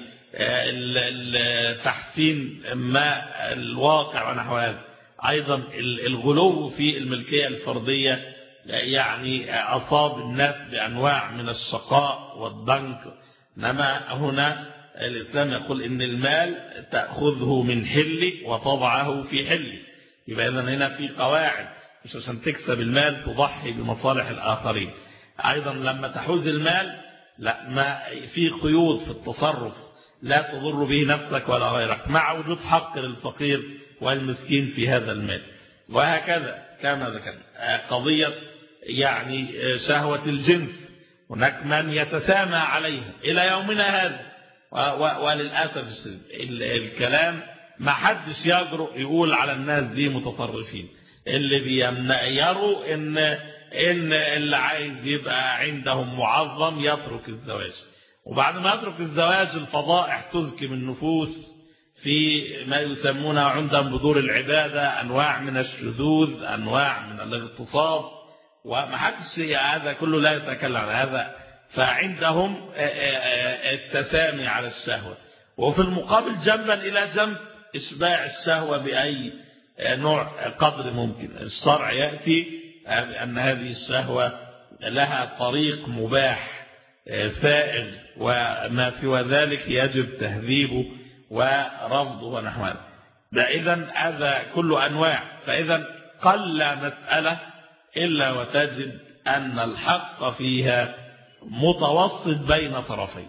تحسين ما الواقع ونحو هذا. أيضا الغلو في الملكية الفردية يعني أصاب الناس بأنواع من الشقاء والضنك. إنما هنا الإسلام يقول إن المال تأخذه من حل وتضعه في حل، يبقى إذن هنا في قواعد، مش عشان تكسب المال تضحي بمصالح الآخرين. أيضا لما تحوز المال لا، ما في قيود في التصرف لا تضر به نفسك ولا غيرك، مع وجود حق للفقير والمسكين في هذا المال. وهكذا كما ذكرنا قضية يعني شهوة الجنس، هناك من يتسامى عليها إلى يومنا هذا، وللأسف الكلام ما حدش يجرؤ يقول على الناس دي متطرفين، اللي بيروا إن اللي عايز يبقى عندهم معظم يترك الزواج، وبعد ما يترك الزواج الفضائح تزكي من النفوس في ما يسمونه عندهم بدور العبادة، أنواع من الشذوذ، أنواع من الاغتصاب، وما حدش هذا كله لا يتكلم عن هذا. فعندهم التسامي على الشهوة، وفي المقابل جنبا إلى جنب إشباع الشهوة بأي نوع قدر ممكن. الشرع يأتي أن هذه الشهوة لها طريق مباح سائغ، وما سوى ذلك يجب تهذيبه ورفضه ونحو هذا. إذن هذا كله أنواع. فإذا قل مسألة إلا وتجد أن الحق فيها متوسط بين طرفين،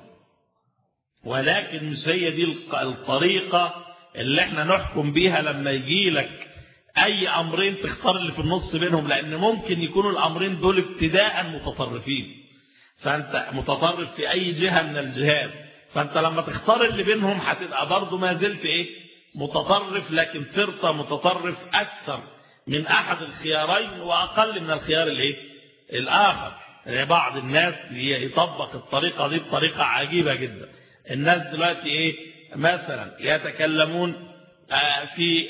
ولكن مش هي دي الطريقة اللي احنا نحكم بيها لما يجي لك أي أمرين تختار اللي في النص بينهم، لأن ممكن يكونوا الأمرين دول ابتداء متطرفين، فأنت متطرف في أي جهة من الجهات، فأنت لما تختار اللي بينهم هتبقى برضو ما زلت متطرف، لكن صرت متطرف أكثر من أحد الخيارين وأقل من الخيار الآخر. يعني بعض الناس يطبق الطريقة دي بطريقة عجيبة جدا. الناس دلوقتي مثلا يتكلمون في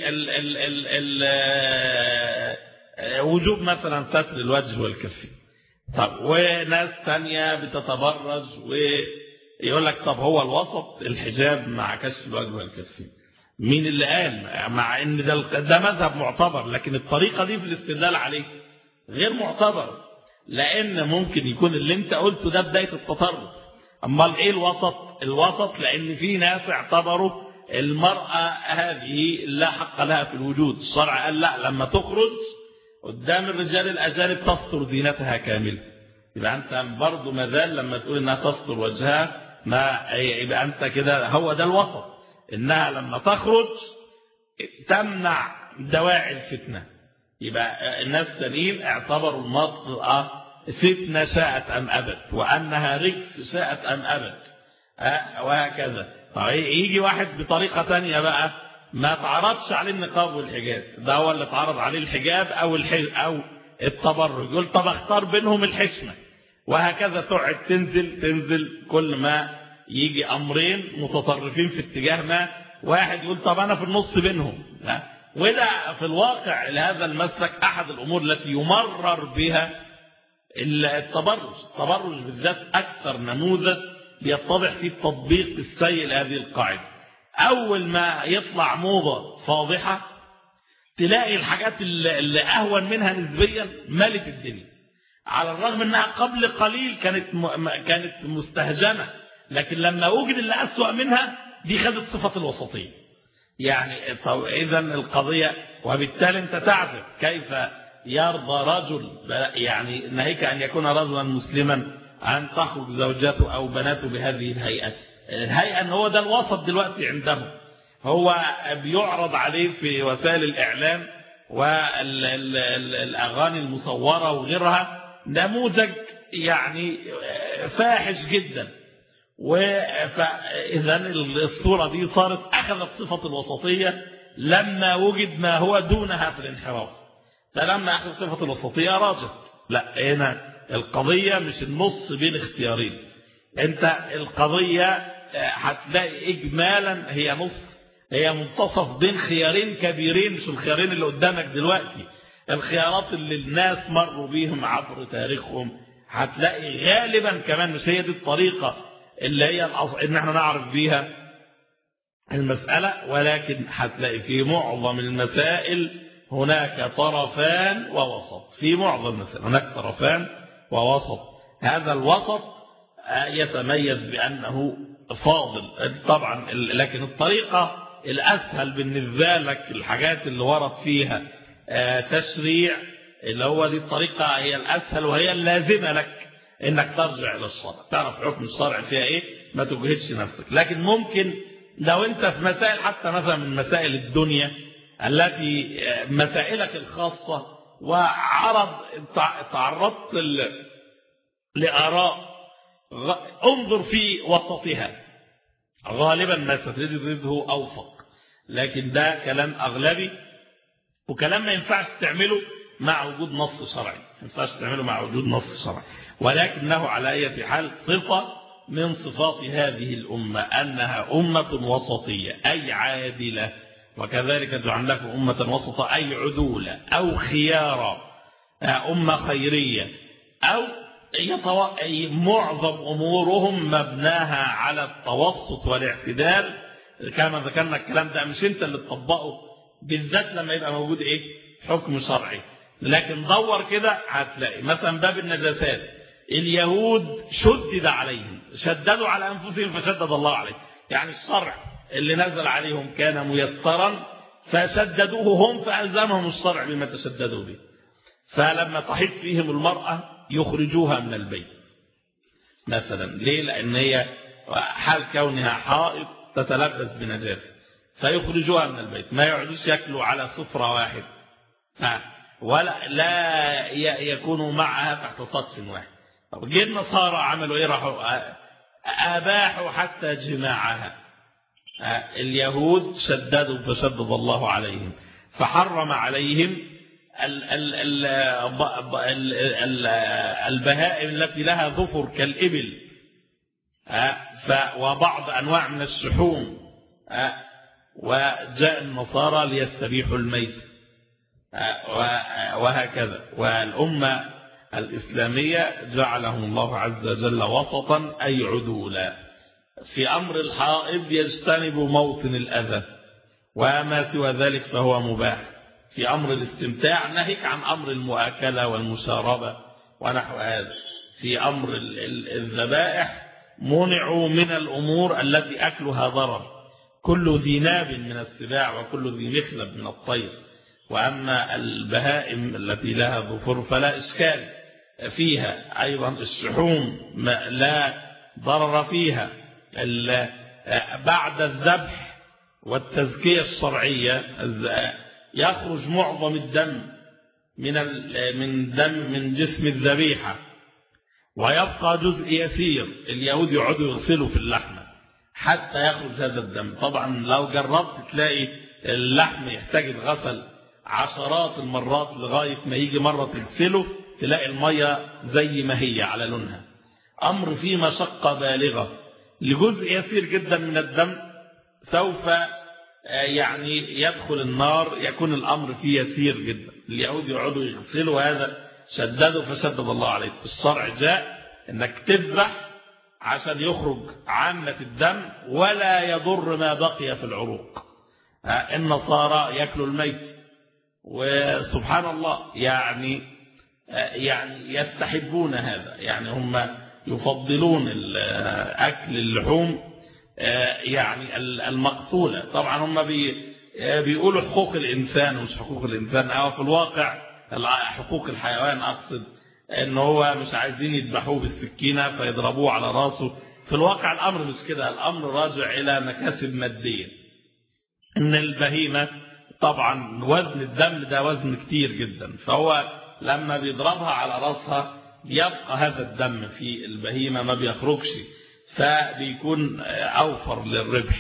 وجوب مثلا ستر الوجه والكفين، طب وناس تانية بتتبرج ويقول لك طب هو الوسط الحجاب مع كشف الوجه والكفين. مين اللي قال؟ مع ان ده مذهب معتبر، لكن الطريقة دي في الاستدلال عليه غير معتبر، لان ممكن يكون اللي انت قلته ده بداية التطرف. امال ايه الوسط؟ الوسط لان في ناس اعتبروا المرأة هذه لا حق لها في الوجود، الشرع قال لا، لما تخرج قدام الرجال الأجانب تستر زينتها كاملة. يبقى أنت برضو مازال لما تقول إنها تستر وجهها، ما يبقى أنت كده هو ده الوسط، إنها لما تخرج تمنع دواعي الفتنة. يبقى الناس التانيين اعتبروا المرأة فتنة شاءت أم أبت، وأنها رجس شاءت أم أبت، وهكذا. طيب يجي واحد بطريقة تانية بقى ما تعرضش عليه النقاب والحجاب، ده هو اللي تعرض عليه الحجاب أو التبرج، يقول طب اختار بينهم الحشمة، وهكذا تقعد تنزل كل ما يجي أمرين متطرفين في اتجاه ما، واحد يقول طب أنا في النص بينهم. وده في الواقع لهذا المسلك أحد الأمور التي يمرر بها التبرج بالذات أكثر نموذج بيتضح فيه التطبيق السيء لهذه القاعدة. أول ما يطلع موضة فاضحة تلاقي الحاجات اللي أهون منها نسبيا ملت الدنيا، على الرغم أنها قبل قليل كانت مستهجنة، لكن لما وجد اللي أسوأ منها دي خدت صفة الوسطية. يعني إذا القضية، وبالتالي أنت تعرف كيف يرضى رجل، يعني ناهيك أن يكون رجلا مسلما، أن تخرج زوجته أو بناته بهذه الهيئة أن هو ده الوسط دلوقتي عندهم. هو بيعرض عليه في وسائل الإعلام والأغاني المصورة وغيرها نموذج يعني فاحش جدا، فإذا الصورة دي صارت أخذت صفة الوسطية لما وجد ما هو دونها في الانحراف. فلما أخذ صفة الوسطية راجل، لا، هنا القضية مش النص بين اختيارين، انت القضية هتلاقي إجمالا هي نص، هي منتصف بين خيارين كبيرين، مش الخيارين اللي قدامك دلوقتي، الخيارات اللي الناس مروا بيهم عبر تاريخهم. هتلاقي غالبا كمان مش هي دي الطريقة اللي هي ان احنا نعرف بيها المسألة، ولكن هتلاقي في معظم المسائل هناك طرفان ووسط. في معظم المسائل هناك طرفان ووسط، هذا الوسط يتميز بأنه فاضل طبعا، لكن الطريقة الأسهل بالنسبة لك الحاجات اللي ورد فيها تشريع، اللي هو دي الطريقة هي الأسهل وهي اللازمة لك إنك ترجع إلى الشرع، تعرف حكم الشرع فيها إيه، ما تجهدش نفسك. لكن ممكن لو أنت في مسائل حتى مثلا من مسائل الدنيا التي مسائلك الخاصة تعرضت لآراء انظر في وسطها، غالبا ما ستجده أوفق، لكن ده كلام أغلبي وكلام ما ينفعش تعمله مع وجود نص شرعي، ما ينفعش تعمله مع وجود نص شرعي، ولكنه على أي حال صفة من صفات هذه الأمة أنها أمة وسطية أي عادلة، وكذلك جعلناكم أمة وسطة أي عدولة أو خيارة، أمة خيرية، أو معظم أمورهم مبناها على التوسط والاعتدال. كما ذكرنا الكلام ده مش انت اللي تطبقه، بالذات لما يبقى موجود ايه حكم شرعي، لكن دور كده هتلاقي مثلا باب النجاسات اليهود شدد عليهم، شددوا على أنفسهم فشدد الله عليهم، يعني الشرع اللي نزل عليهم كان ميسرا فشددوه هم فألزمهم الشرع بما تشددوا به. فلما تحيط فيهم المرأة يخرجوها من البيت مثلا، ليه؟ لأن هي حال كونها حائط تتلبس بنجاسة فيخرجوها من البيت، ما يقعدوش يأكلوا على سفرة واحد ولا لا يكونوا معها تحت سقف واحد. طب جه النصارى عملوا ايه؟ راحوا أباحوا حتى جماعها. اليهود شددوا فشدد الله عليهم فحرم عليهم البهائم التي لها ظفر كالإبل وبعض أنواع من الشحوم، وجاء النصارى ليستبيحوا الميت وهكذا. والأمة الإسلامية جعلهم الله عز وجل وسطا أي عدولا. في أمر الحائض يجتنب موطن الأذى وما سوى ذلك فهو مباح. في أمر الاستمتاع نهيك عن أمر المؤاكلة والمشاربة ونحو هذا. في أمر الذبائح منعوا من الأمور التي أكلها ضرر، كل ذي ناب من السباع وكل ذي مخلب من الطير. وأما البهائم التي لها ظفر فلا إشكال فيها، أيضا الشحوم لا ضرر فيها. بعد الذبح والتزكية الشرعية يخرج معظم الدم من جسم الذبيحة ويبقى جزء يسير. اليهود يقعدوا يغسلوا في اللحمة حتى يخرج هذا الدم. طبعا لو جربت تلاقي اللحم يحتاج الغسل عشرات المرات لغاية ما يجي مرة تغسله تلاقي المية زي ما هي على لونها. أمر فيه مشقة بالغة لجزء يسير جدا من الدم سوف يعني يدخل النار، يكون الأمر فيه يسير جدا. اليهود يقعدوا يغسلوا هذا شددوا فشدد الله عليكم. الشرع جاء انك تذبح عشان يخرج عامة الدم ولا يضر ما بقي في العروق. النصارى يأكلوا الميت، وسبحان الله يعني يستحبون هذا، يعني هم يفضلون أكل اللحوم يعني المقتولة. طبعا هم بيقولوا حقوق الإنسان ومش حقوق الإنسان، أو في الواقع حقوق الحيوان. أقصد إن هو مش عايزين يذبحوه بالسكينة فيضربوه على راسه. في الواقع الأمر مش كده، الأمر راجع إلى مكاسب مادية. إن البهيمة طبعا وزن الدم ده وزن كتير جدا، فهو لما بيضربها على راسها يبقى هذا الدم في البهيمة ما بيخرجش، فبيكون أوفر للربح.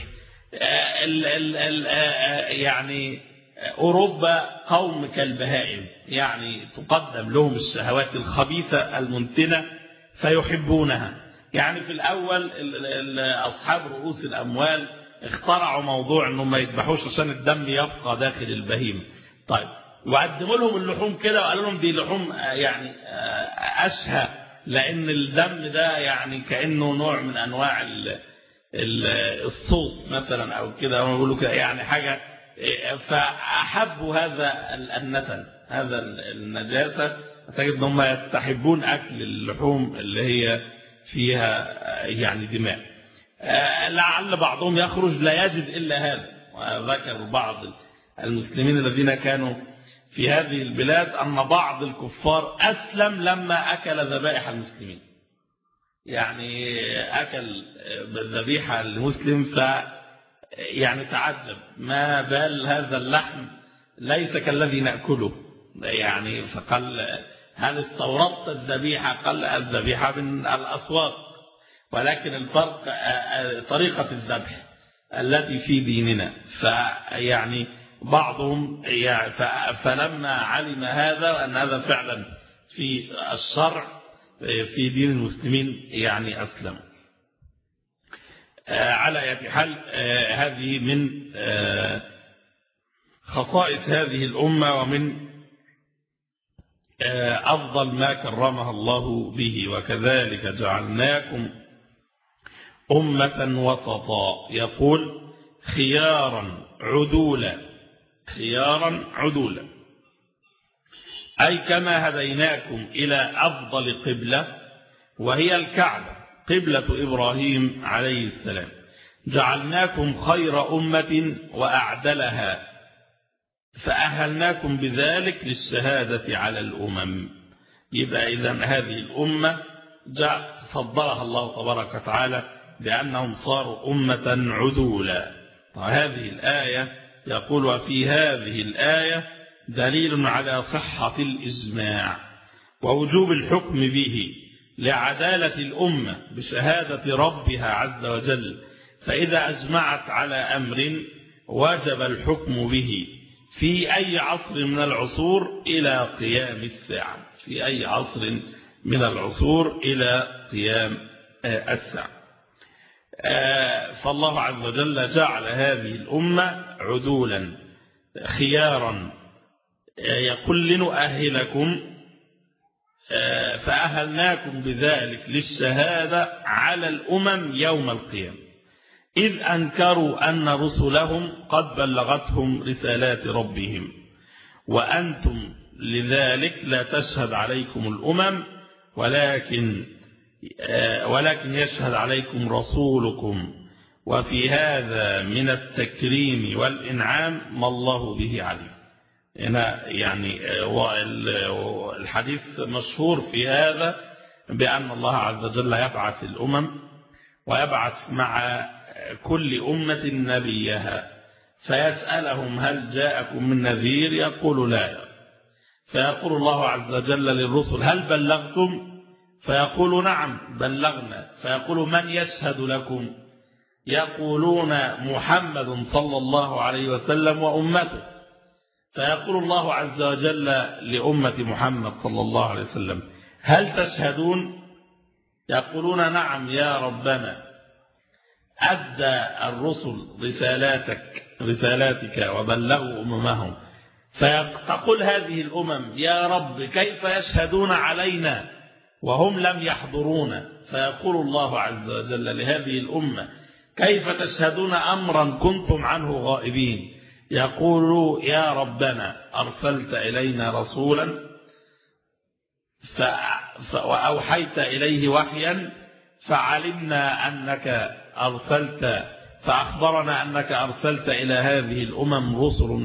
يعني أوروبا قوم كالبهائم، يعني تقدم لهم الشهوات الخبيثة المنتنة فيحبونها. يعني في الأول أصحاب رؤوس الأموال اخترعوا موضوع أنهم ما يذبحوش عشان الدم يبقى داخل البهيمة. طيب، وقدموا لهم اللحوم كده وقالوا لهم دي لحوم يعني أشهى، لأن الدم ده يعني كأنه نوع من أنواع الصوص مثلا أو كده، يقولوا كده يعني حاجة. فأحبوا هذا النتن، هذا النجاسة. تجد أنهم يستحبون أكل اللحوم اللي هي فيها يعني دماء. لعل بعضهم يخرج لا يجد إلا هذا. وذكر بعض المسلمين الذين كانوا في هذه البلاد أن بعض الكفار أسلم لما أكل ذبائح المسلمين، يعني أكل ذبيحة المسلم يعني تعجب ما بال هذا اللحم ليس كالذي نأكله، يعني فقال هل استوردت الذبيحة؟ قال الذبيحة من الأسواق، ولكن الفرق طريقة الذبح التي في ديننا. فيعني بعضهم يعني فلما علم هذا وأن هذا فعلا في الشرع في دين المسلمين يعني أسلم. على أي حال هذه من خصائص هذه الأمة ومن أفضل ما كرمها الله به. وكذلك جعلناكم أمة وسطا، يقول خيارا عدولا، خيارا عدولا، أي كما هديناكم إلى أفضل قبلة وهي الكعبة قبلة إبراهيم عليه السلام، جعلناكم خير أمة وأعدلها، فأهلناكم بذلك للشهادة على الأمم. يبقى إذن هذه الأمة فضلها الله تبارك وتعالى بأنهم صاروا أمة عدولا. وهذه الآية يقول وفي هذه الآية دليل على صحة الإجماع ووجوب الحكم به لعدالة الأمة بشهادة ربها عز وجل، فإذا أجمعت على أمر وجب الحكم به في أي عصر من العصور إلى قيام الساعة، في أي عصر من العصور إلى قيام الساعة. فالله عز وجل جعل هذه الأمة عدولا خيارا، يقول لنؤهلكم فأهلناكم بذلك للشهادة على الأمم يوم القيامة، إذ أنكروا أن رسلهم قد بلغتهم رسالات ربهم، وأنتم لذلك لا تشهد عليكم الأمم ولكن يشهد عليكم رسولكم، وفي هذا من التكريم والإنعام ما الله به عليم. هنا يعني الحديث مشهور في هذا بأن الله عز وجل يبعث الأمم ويبعث مع كل أمة نبيها فيسألهم هل جاءكم من نذير؟ يقول لا، فيقول الله عز وجل للرسل هل بلغتم؟ فيقول نعم بلغنا، فيقول من يشهد لكم؟ يقولون محمد صلى الله عليه وسلم وأمته، فيقول الله عز وجل لأمة محمد صلى الله عليه وسلم هل تشهدون؟ يقولون نعم يا ربنا، أدى الرسل رسالاتك وبلغوا أممهم، فتقول هذه الأمم يا رب كيف يشهدون علينا وهم لم يحضرونا؟ فيقول الله عز وجل لهذه الأمة كيف تشهدون أمرا كنتم عنه غائبين؟ يقول يا ربنا أرسلت إلينا رسولا وأوحيت إليه وحيا فعلمنا أنك أرسلت، فأخبرنا أنك أرسلت إلى هذه الأمم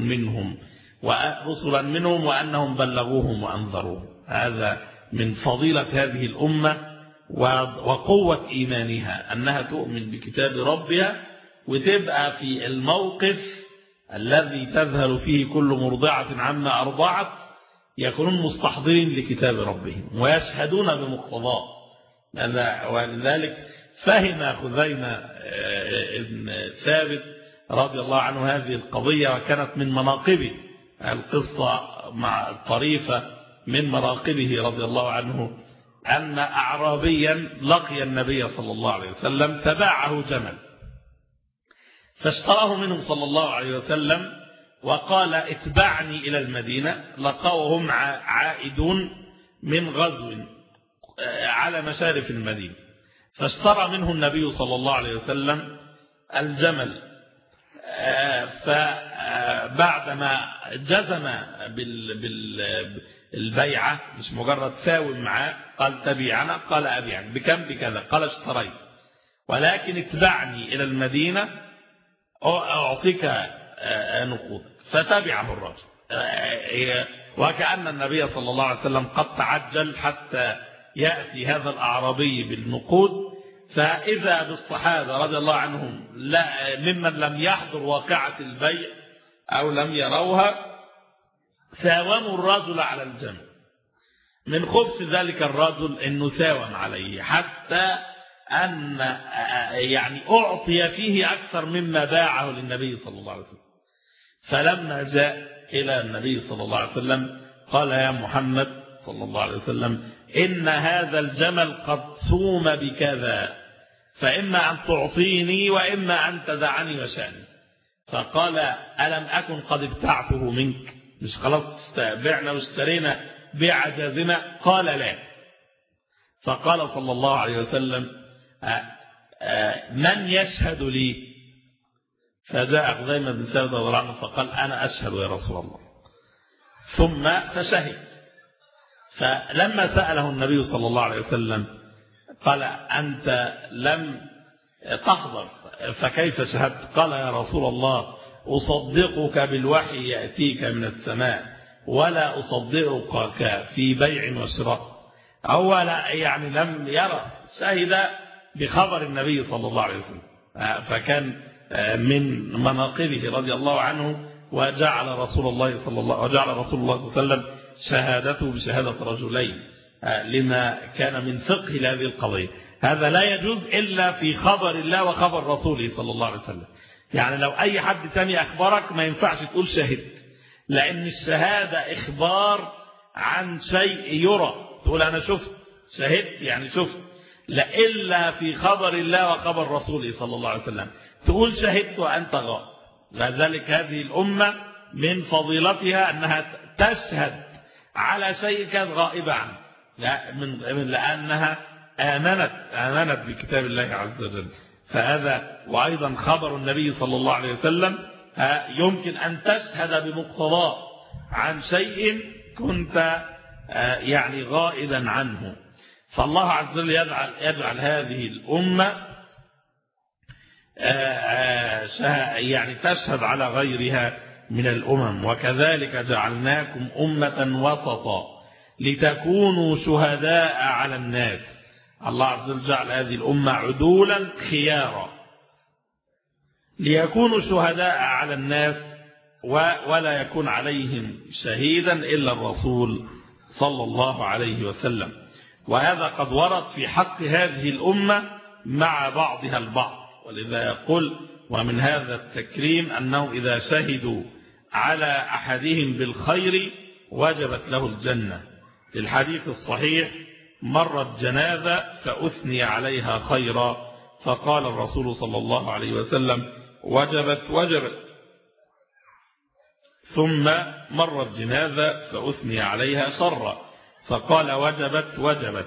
رسلا منهم وأنهم بلغوهم وأنذروهم. هذا من فضيلة هذه الأمة وقوة إيمانها أنها تؤمن بكتاب ربها، وتبقى في الموقف الذي تذهل فيه كل مرضعة عما أرضعت يكونون مستحضرين لكتاب ربهم ويشهدون بمقتضاه. ولذلك فهم خزيمة ابن ثابت رضي الله عنه هذه القضية، وكانت من مناقبه القصة مع الطريفة من مناقبه رضي الله عنه أن أعرابيا لقي النبي صلى الله عليه وسلم تباعه جمل، فاشتراه منه صلى الله عليه وسلم وقال اتبعني إلى المدينة. لقوهم عائدون من غزو على مشارف المدينة، فاشترى منه النبي صلى الله عليه وسلم الجمل. فبعدما جزم بالبيعة مش مجرد ساوم معاه، قال تبيعنا، قال أبيعك بكم؟ بكذا، قال اشتريت، ولكن اتبعني إلى المدينة أعطيك نقود. فتبعه الرجل، وكأن النبي صلى الله عليه وسلم قد تعجل حتى يأتي هذا الأعرابي بالنقود. فإذا بالصحابة رضي الله عنهم ممن لم يحضر واقعة البيع أو لم يروها ساوموا الرجل على الجمل من خبث ذلك الرجل أنه ساوم عليه، حتى أن يعني أعطي فيه أكثر مما باعه للنبي صلى الله عليه وسلم. فلما جاء إلى النبي صلى الله عليه وسلم قال يا محمد صلى الله عليه وسلم إن هذا الجمل قد سوم بكذا، فإما أن تعطيني وإما أن تدعني وشأني. فقال ألم أكن قد ابتعته منك؟ مش خلاص بعنا واشترينا بيع جازمة؟ قال لا. فقال صلى الله عليه وسلم من يشهد لي؟ فجاء خزيمة بن ثابت رضي الله عنه فقال أنا أشهد يا رسول الله، ثم فشهد. فلما سأله النبي صلى الله عليه وسلم قال أنت لم تحضر فكيف شهدت؟ قال يا رسول الله أصدقك بالوحي يأتيك من السماء ولا أصدقك في بيع وشراء. أولا يعني لم يرى، شهد بخبر النبي صلى الله عليه وسلم، فكان من مناقبه رضي الله عنه. وجعل رسول الله صلى الله عليه وسلم شهادته بشهادة رجلين لما كان من فقه هذه القضية. هذا لا يجوز إلا في خبر الله وخبر رسوله صلى الله عليه وسلم. يعني لو أي حد تاني أخبرك ما ينفعش تقول شهدت، لأن الشهادة إخبار عن شيء يرى، تقول أنا شفت شهدت يعني شفت، لا إلا في خبر الله وخبر رسوله صلى الله عليه وسلم تقول شهدت وأنت غائب. لذلك هذه الأمة من فضيلتها أنها تشهد على شيء كانت غائبة عنه، لأنها آمنت بكتاب الله عز وجل. فهذا وأيضا خبر النبي صلى الله عليه وسلم يمكن أن تشهد بمقتضاه عن شيء كنت يعني غائبا عنه. فالله عز وجل يجعل هذه الأمة يعني تشهد على غيرها من الأمم. وكذلك جعلناكم أمة وسطا لتكونوا شهداء على الناس. الله عز وجل جعل هذه الأمة عدولا خيارا ليكونوا شهداء على الناس ولا يكون عليهم شهيدا إلا الرسول صلى الله عليه وسلم. وهذا قد ورد في حق هذه الأمة مع بعضها البعض. ولذا يقول ومن هذا التكريم أنه إذا شهدوا على أحدهم بالخير وجبت له الجنة. للحديث الصحيح مرت جنازة فأثني عليها خيرا فقال الرسول صلى الله عليه وسلم وجبت ثم مرت جنازة فأثني عليها شرا فقال وجبت وجبت،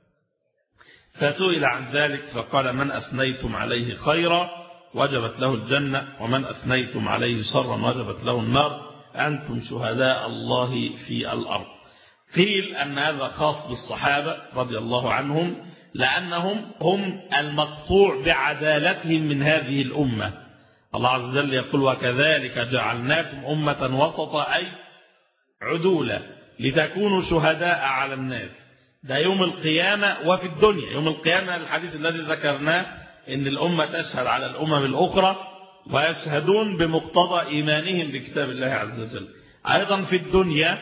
فسئل عن ذلك فقال من أثنيتم عليه خيرا وجبت له الجنة، ومن أثنيتم عليه شرا وجبت له النار، أنتم شهداء الله في الأرض. قيل أن هذا خاص بالصحابة رضي الله عنهم، لأنهم هم المقطوع بعدالتهم من هذه الأمة. الله عز وجل يقول وكذلك جعلناكم أمة وسطا أي عدولا لتكونوا شهداء على الناس. ده يوم القيامة وفي الدنيا. يوم القيامة الحديث الذي ذكرناه إن الأمة تشهد على الأمم الأخرى ويشهدون بمقتضى إيمانهم بكتاب الله عز وجل. أيضا في الدنيا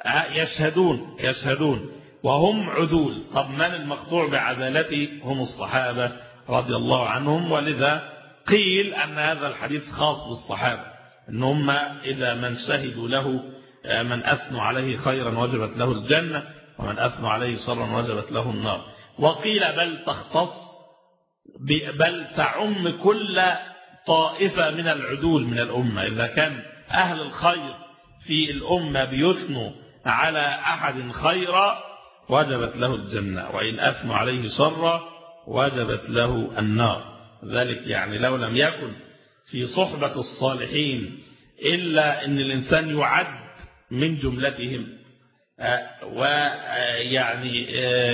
يشهدون وهم عدول. طب من المقطوع بعدالته؟ هم الصحابة رضي الله عنهم. ولذا قيل أن هذا الحديث خاص بالصحابة، إن هم إذا من شهدوا له من أثنوا عليه خيرا وجبت له الجنة، ومن أثنوا عليه شرا وجبت له النار. وقيل بل تختص بل تعم كل طائفة من العدول من الأمة. إذا كان أهل الخير في الأمة بيثنوا على أحد خيرا وجبت له الجنة، وإن أثنوا عليه شرا وجبت له النار. ذلك يعني لو لم يكن في صحبة الصالحين إلا أن الإنسان يعد من جملتهم، ويعني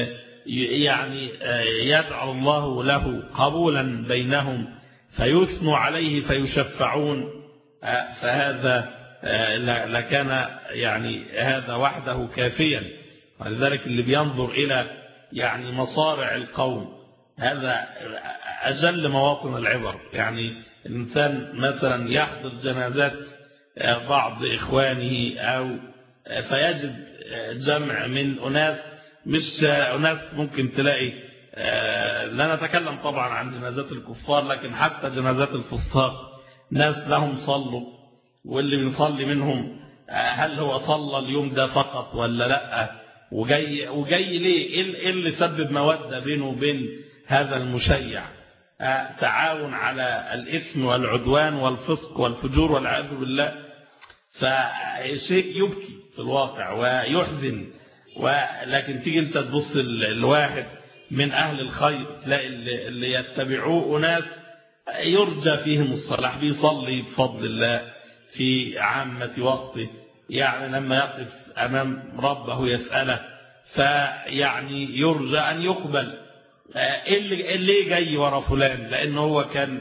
يدعو الله له قبولا بينهم فيثنوا عليه فيشفعون، فهذا لكان يعني هذا وحده كافيا. ولذلك اللي بينظر إلى يعني مصارع القوم هذا أجل مواطن العبر. يعني الإنسان مثلا يحضر جنازات بعض إخوانه أو فيجد جمع من أناس، مش أناس ممكن تلاقي، لا نتكلم طبعا عن جنازات الكفار، لكن حتى جنازات الفساق ناس لهم صلوا، واللي بنصلي منهم هل هو صلى اليوم ده فقط ولا لا، وجاي ليه؟ ايه اللي سبب مودة بينه وبين هذا المشيع؟ تعاون على الإثم والعدوان والفسق والفجور والعياذ بالله. فشيء يبكي في الواقع ويحزن. ولكن تيجي انت تبص الواحد من أهل الخير تلاقي اللي يتبعوه ناس يرجى فيهم الصلاح، بيصلي بفضل الله في عامة وقته، يعني لما يقف أمام ربه يسأله فيعني يرجى أن يقبل. اللي جاي ورا فلان لأنه هو كان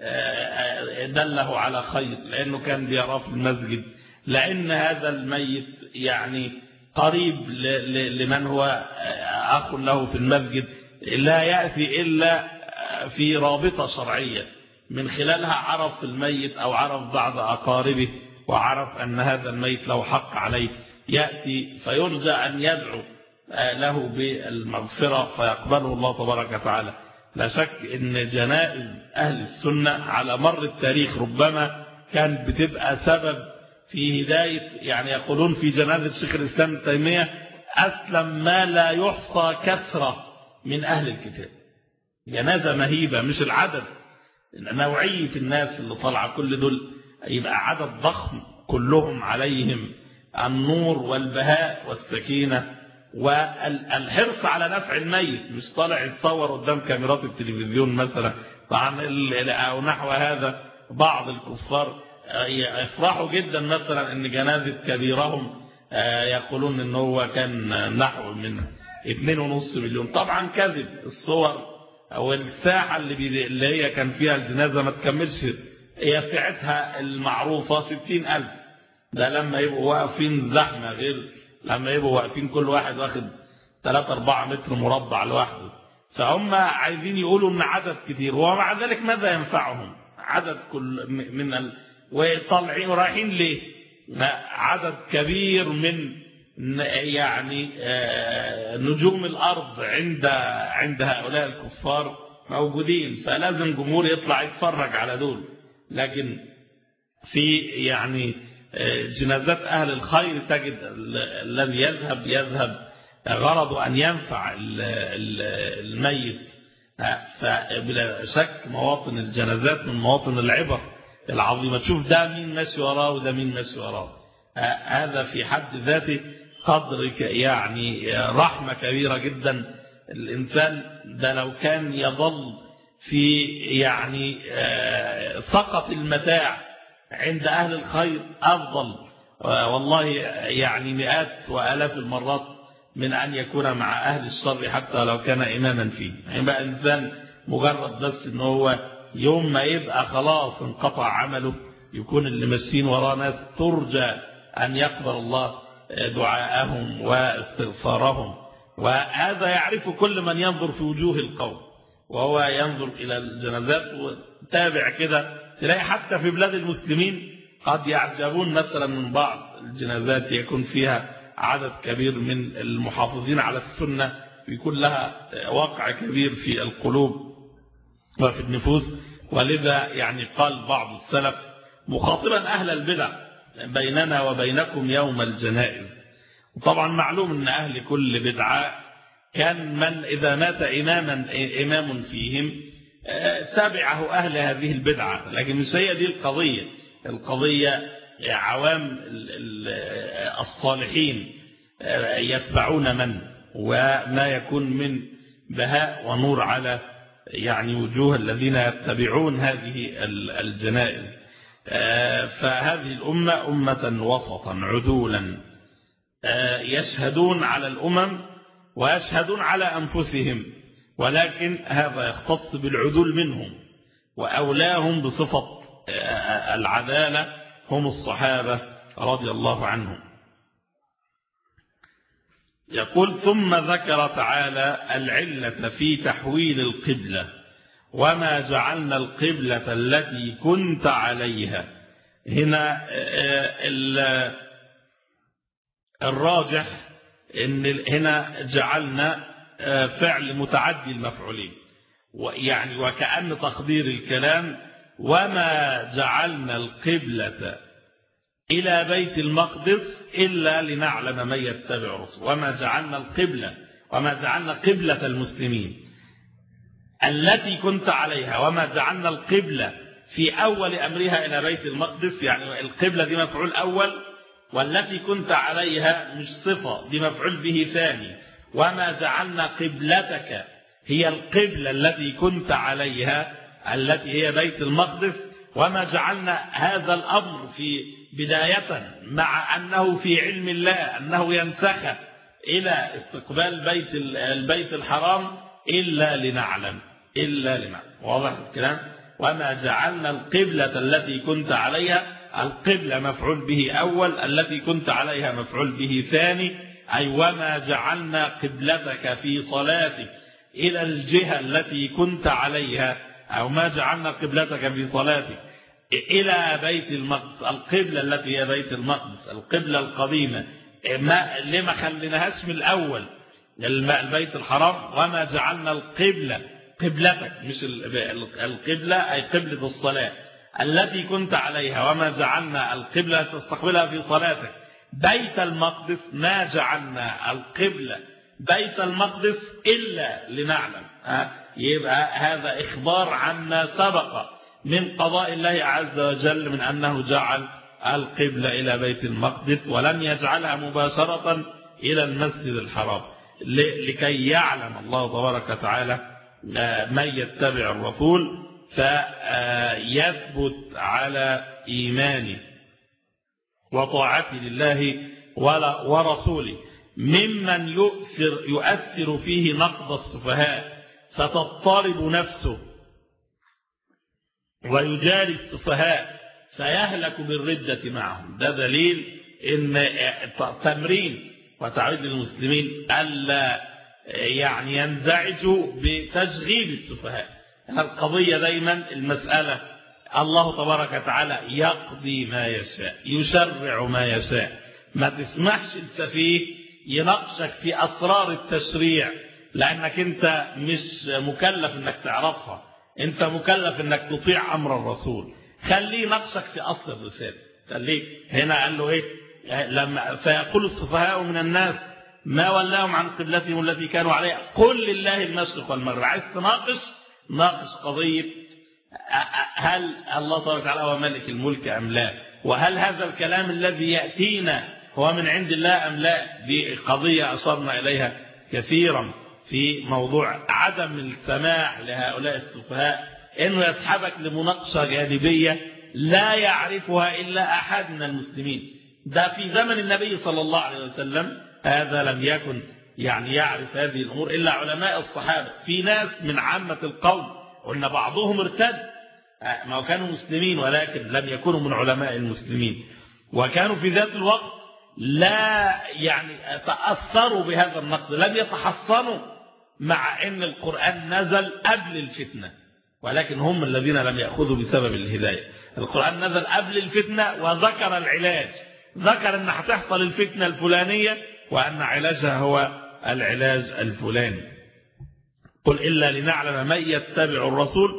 دله على خير، لأنه كان بيراه في المسجد، لأن هذا الميت يعني قريب لمن هو أخ له في المسجد، لا يأتي إلا في رابطة شرعية من خلالها عرف الميت أو عرف بعض أقاربه وعرف أن هذا الميت له حق عليه، يأتي فيرجى أن يدعو له بالمغفرة فيقبله الله تبارك وتعالى. لا شك أن جنائز أهل السنة على مر التاريخ ربما كانت بتبقى سبب في هداية، يعني يقولون في جنازة شيخ الإسلام ابن تيمية أسلم ما لا يحصى كثرة من أهل الكتاب. جنازة مهيبة، مش العدد، نوعية الناس اللي طلع كل دول يبقى عدد ضخم كلهم عليهم النور والبهاء والسكينة والحرص على نفع الميت، مش طالع يتصور قدام كاميرات التلفزيون مثلا طبعا أو نحو هذا. بعض الكفار يفرحوا جدا مثلا ان جنازة كبيرهم يقولون ان هو كان نحو من 2.5 مليون. طبعا كذب. الصور او الساحة اللي هي كان فيها الجنازة ما تكملش، هي ساعتها المعروفة 60,000. ده لما يبقوا واقفين زحمة، غير لما يبقوا واقفين كل واحد واخد 3-4 متر مربع لوحده. فهم عايزين يقولوا ان عدد كتير، ومع ذلك ماذا ينفعهم عدد كل من وطالعين ورايحين ليه؟ عدد كبير من يعني نجوم الأرض عند هؤلاء الكفار موجودين، فلازم جمهور يطلع يتفرج على دول. لكن في يعني جنازات أهل الخير تجد الذي يذهب غرضه أن ينفع الميت. فبلا شك مواطن الجنازات من مواطن العبر العظيمة. تشوف ده مين ماشي وراه وده مين ماشي وراه. هذا في حد ذاته قدر يعني رحمة كبيرة جدا. الإنسان ده لو كان يظل في يعني سقط المتاع عند أهل الخير أفضل والله يعني مئات وآلاف المرات من أن يكون مع أهل الشر حتى لو كان إماما فيه. يعني بقى إنسان مجرد بس إن هو يوم ما يبقى خلاص انقطع عمله يكون اللي ماشيين وراه ناس ترجى أن يقبل الله دعاءهم واستغفارهم. وهذا يعرف كل من ينظر في وجوه القوم وهو ينظر إلى الجنازات. وتابع كده تلاقي حتى في بلاد المسلمين قد يعجبون مثلا من بعض الجنازات يكون فيها عدد كبير من المحافظين على السنة ويكون لها واقع كبير في القلوب وفي النفوس. ولذا يعني قال بعض السلف مخاطبا أهل البدع بيننا وبينكم يوم الجنائز. وطبعا معلوم أن أهل كل بدعة كان من إذا مات إمام فيهم تابعه أهل هذه البدعة. لكن مش هي دي القضية عوام الصالحين يتبعون من وما يكون من بهاء ونور على يعني وجوه الذين يتبعون هذه الجنائز. فهذه الأمة أمة وسطا عذولا يشهدون على الأمم ويشهدون على أنفسهم، ولكن هذا يختص بالعدول منهم، وأولاهم بصفة العدالة هم الصحابة رضي الله عنهم. يقول ثم ذكر تعالى العلة في تحويل القبلة وما جعلنا القبلة التي كنت عليها. هنا الراجح إن هنا جعلنا فعل متعدي المفعولين، يعني وكأن تقدير الكلام وما جعلنا القبلة إلى بيت المقدس إلا لنعلم من يتبع الرسول. وما جعلنا القبلة وما جعلنا قبلة المسلمين التي كنت عليها وما جعلنا القبلة في أول أمرها إلى بيت المقدس، يعني القبلة دي مفعول أول والتي كنت عليها مش صفة، دي مفعول به ثاني. وما جعلنا قبلتك هي القبلة التي كنت عليها التي هي بيت المقدس. وما جعلنا هذا الأمر في بداية مع أنه في علم الله أنه ينسخ إلى استقبال البيت الحرام إلا لنعلم واضح الكلام. وما جعلنا القبلة التي كنت عليها، القبلة مفعول به أول، التي كنت عليها مفعول به ثاني. أي وما جعلنا قبلتك في صلاتك إلى الجهة التي كنت عليها، أو ما جعلنا قبلتك في صلاتك إلى بيت المقدس، القبلة التي هي بيت المقدس القبلة القديمة. لما خليناهاش من الأول البيت الحرام؟ وما جعلنا القبلة قبلتك، مش القبلة أي قبلة الصلاة التي كنت عليها. وما جعلنا القبلة تستقبلها في صلاتك بيت المقدس، ما جعلنا القبلة بيت المقدس إلا لنعلم. يبقى هذا إخبار عما سبق من قضاء الله عز وجل من أنه جعل القبلة إلى بيت المقدس ولم يجعلها مباشرة إلى المسجد الحرام، لكي يعلم الله تبارك وتعالى من يتبع الرسول فيثبت على إيمانه وطاعته لله ورسوله، ممن يؤثر فيه نقد السفهاء فتضطرب نفسه ويجاري السفهاء فيهلك بالردة معهم. ده دليل ان تمرين وتعويد المسلمين ألا يعني ينزعجوا بتشغيل السفهاء. القضية دايما المسألة الله تبارك وتعالى يقضي ما يشاء، يشرع ما يشاء. ما تسمحش السفيه يناقشك في أسرار التشريع، لأنك أنت مش مكلف أنك تعرفها، أنت مكلف أنك تطيع أمر الرسول. خليه يناقشك في أصل الرسالة. خليه هنا قال له إيه؟ لما فيقول السفهاء من الناس ما ولاهم عن قبلتهم التي كانوا عليها قل لله المشرق والمغرب. عايز تناقش، ناقش قضية هل الله تبارك وتعالى هو ملك الملك أم لا؟ وهل هذا الكلام الذي يأتينا هو من عند الله أم لا؟ دي قضية أشرنا إليها كثيرا في موضوع عدم السماع لهؤلاء السفهاء، إنه يسحبك لمناقشة جانبية لا يعرفها إلا أحد من المسلمين. ده في زمن النبي صلى الله عليه وسلم هذا لم يكن يعني يعرف هذه الأمور إلا علماء الصحابة. في ناس من عامة القوم قلنا بعضهم ارتد، ما كانوا مسلمين ولكن لم يكونوا من علماء المسلمين، وكانوا في ذات الوقت لا يعني تأثروا بهذا النقد، لم يتحصنوا مع أن القرآن نزل قبل الفتنة، ولكن هم الذين لم يأخذوا بسبب الهداية. القرآن نزل قبل الفتنة وذكر العلاج، ذكر أن هتحصل الفتنة الفلانية وأن علاجها هو العلاج الفلاني. قل إلا لنعلم من يتبع الرسول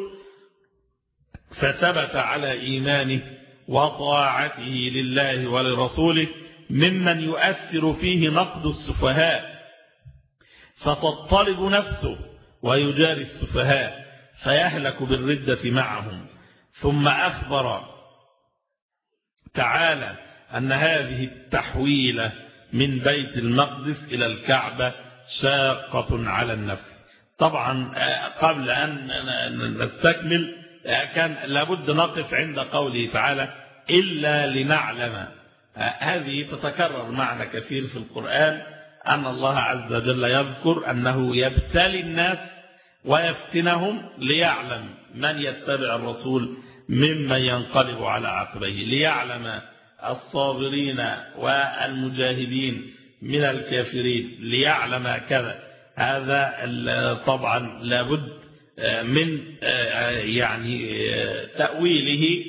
فثبت على إيمانه وطاعته لله ولرسوله ممن يؤثر فيه نقد السفهاء فتضطرب نفسه ويجاري السفهاء فيهلك بالردة معهم. ثم أخبر تعالى أن هذه التحويلة من بيت المقدس إلى الكعبة شاقة على النفس. طبعا قبل أن نستكمل كان لابد نقف عند قوله تعالى إلا لنعلم. هذه تتكرر معنا كثير في القرآن، أن الله عز وجل يذكر أنه يبتلي الناس ويفتنهم ليعلم من يتبع الرسول ممن ينقلب على عقبيه، ليعلم الصابرين والمجاهدين من الكافرين، ليعلم كذا. هذا طبعا لابد من يعني تأويله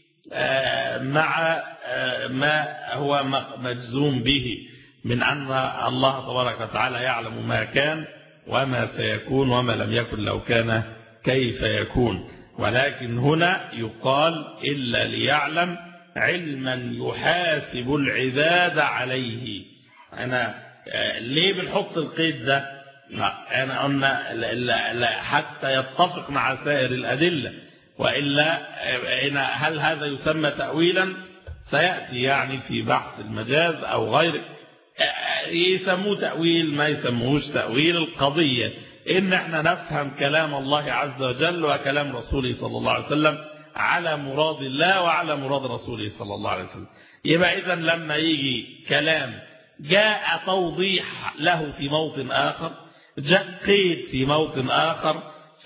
مع ما هو مجزوم به من أن الله تبارك وتعالى يعلم ما كان وما سيكون وما لم يكن لو كان كيف يكون. ولكن هنا يقال إلا ليعلم علما يحاسب العباد عليه. أنا ليه بنحط القيد ده؟ أنا قلنا حتى يتفق مع سائر الأدلة، وإلا هل هذا يسمى تأويلا؟ سيأتي يعني في بحث المجاز أو غيره يسموه تأويل ما يسموهوش تأويل. القضية إن احنا نفهم كلام الله عز وجل وكلام رسوله صلى الله عليه وسلم على مراد الله وعلى مراد رسوله صلى الله عليه وسلم. يبقى إذن لما يجي كلام جاء توضيح له في موطن آخر، جاء قيد في موطن آخر،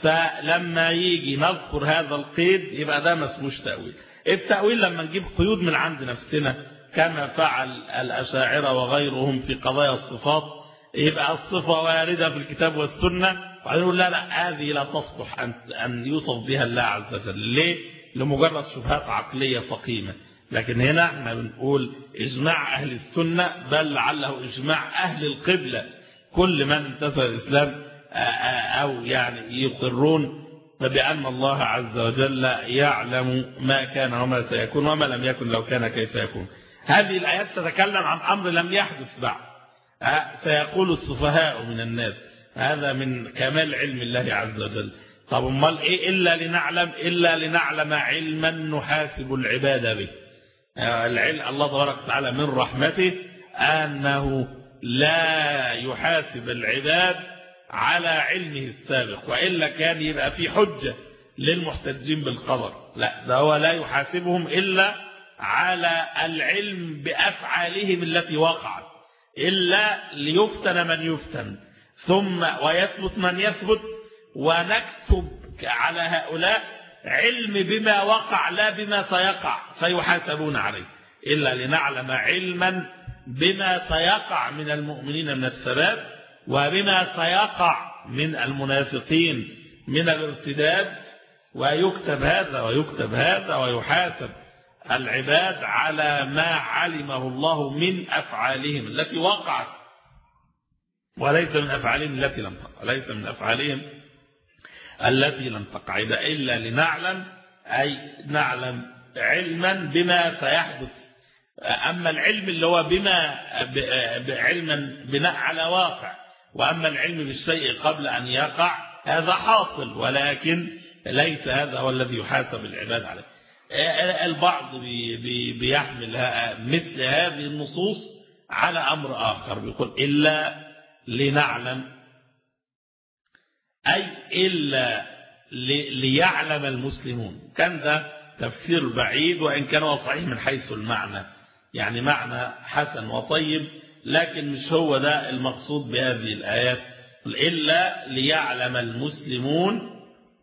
فلما يجي نذكر هذا القيد يبقى ده ما اسموش تأويل. التأويل لما نجيب قيود من عند نفسنا كما فعل الأشاعرة وغيرهم في قضايا الصفات، يبقى الصفة واردة في الكتاب والسنة وبعدين نقول لا هذه لا تصلح أن يوصف بها الله عز وجل. ليه؟ لمجرد شبهات عقلية فقيمة. لكن هنا احنا بنقول إجماع أهل السنة، بل لعله إجماع أهل القبلة، كل من انتسب الإسلام أو يعني يقرون بأن الله عز وجل يعلم ما كان وما سيكون وما لم يكن لو كان كيف يكون. هذه الآيات تتكلم عن أمر لم يحدث بعد. سيقول السفهاء من الناس، هذا من كمال علم الله عز وجل. طب امال ايه إلا لنعلم؟ إلا لنعلم علما نحاسب العباد به. العلم الله تبارك وتعالى من رحمته أنه لا يحاسب العباد على علمه السابق، وإلا كان يبقى في حجة للمحتجين بالقدر. لا، ده هو لا يحاسبهم إلا على العلم بأفعالهم التي وقعت، إلا ليفتن من يفتن ثم ويثبت من يثبت، ونكتب على هؤلاء علم بما وقع لا بما سيقع فيحاسبون عليه. إلا لنعلم علما بما سيقع من المؤمنين من الثبات وبما سيقع من المنافقين من الارتداد، ويكتب هذا ويكتب هذا ويحاسب العباد على ما علمه الله من أفعالهم التي وقعت وليس من أفعالهم التي لم تقع، ليس من أفعالهم التي لم تقع. إلا لنعلم أي نعلم علما بما سيحدث. أما العلم اللي هو علما بناء على واقع، وأما العلم بالشيء قبل أن يقع هذا حاصل، ولكن ليس هذا هو الذي يحاسب العباد عليه. البعض بيحمل مثل هذه النصوص على أمر آخر، بيقول إلا لنعلم، أي إلا ليعلم المسلمون. كان ده تفسير بعيد، وإن كان هو صحيح من حيث المعنى، يعني معنى حسن وطيب، لكن مش هو ده المقصود بهذه الآيات. إلا ليعلم المسلمون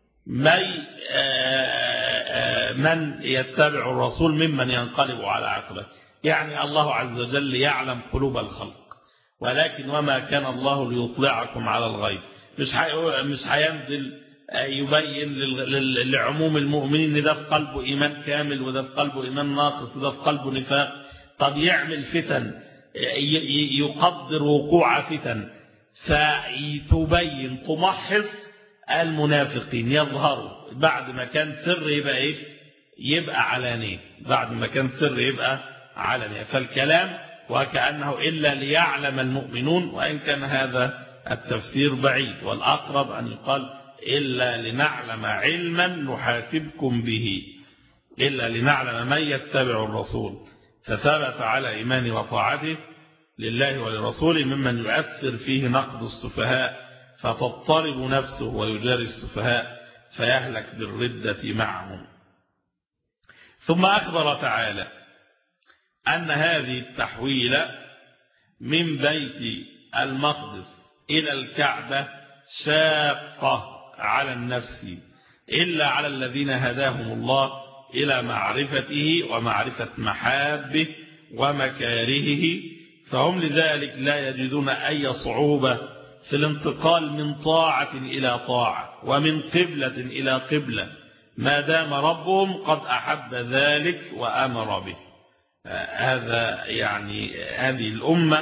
من يتبع الرسول ممن ينقلب على عقبه. يعني الله عز وجل يعلم قلوب الخلق، ولكن وما كان الله ليطلعكم على الغيب. مش هينزل يبين لعموم المؤمنين ان ده في قلبه ايمان كامل وده في قلبه ايمان ناقص وده في قلبه نفاق. طب يعمل فتن، يقدر وقوع فتن فتبين تمحص المنافقين، يظهروا بعد ما كان سر يبقى ايه؟ يبقى علانية. بعد ما كان سر يبقى علانية. فالكلام وكأنه إلا ليعلم المؤمنون، وإن كان هذا التفسير بعيد، والأقرب أن يقال إلا لنعلم علما نحاسبكم به، إلا لنعلم من يتبع الرسول فثبت على إيمانه وطاعته لله ولرسوله ممن يؤثر فيه نقد السفهاء فتضطرب نفسه ويجاري السفهاء فيهلك بالردة معهم. ثم أخبر تعالى أن هذه التحويلة من بيت المقدس إلى الكعبة شاقة على النفس إلا على الذين هداهم الله إلى معرفته ومعرفة محابه ومكارهه، فهم لذلك لا يجدون أي صعوبة في الانتقال من طاعة إلى طاعة ومن قبلة إلى قبلة ما دام ربهم قد أحب ذلك وأمر به. هذا يعني هذه الأمة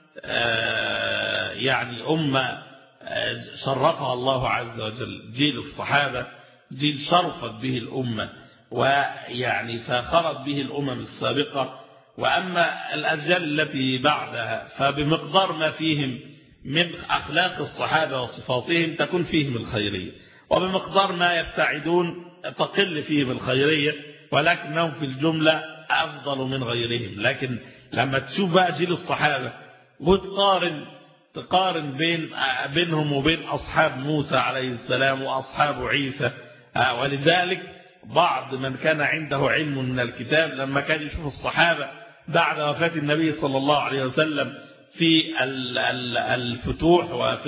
يعني أمة شرفها الله عز وجل. جيل الصحابة جيل شرفت به الأمة ويعني فاخرت به الأمم السابقة. وأما الأجيال التي بعدها فبمقدار ما فيهم من أخلاق الصحابة وصفاتهم تكون فيهم الخيرية، وبمقدار ما يبتعدون تقل فيهم الخيرية، ولكنهم في الجملة أفضل من غيرهم. لكن لما تشوف بقى جيل الصحابة وتقارن بينهم وبين أصحاب موسى عليه السلام وأصحاب عيسى، ولذلك بعض من كان عنده علم من الكتاب لما كان يشوف الصحابة بعد وفاة النبي صلى الله عليه وسلم في الفتوح وفي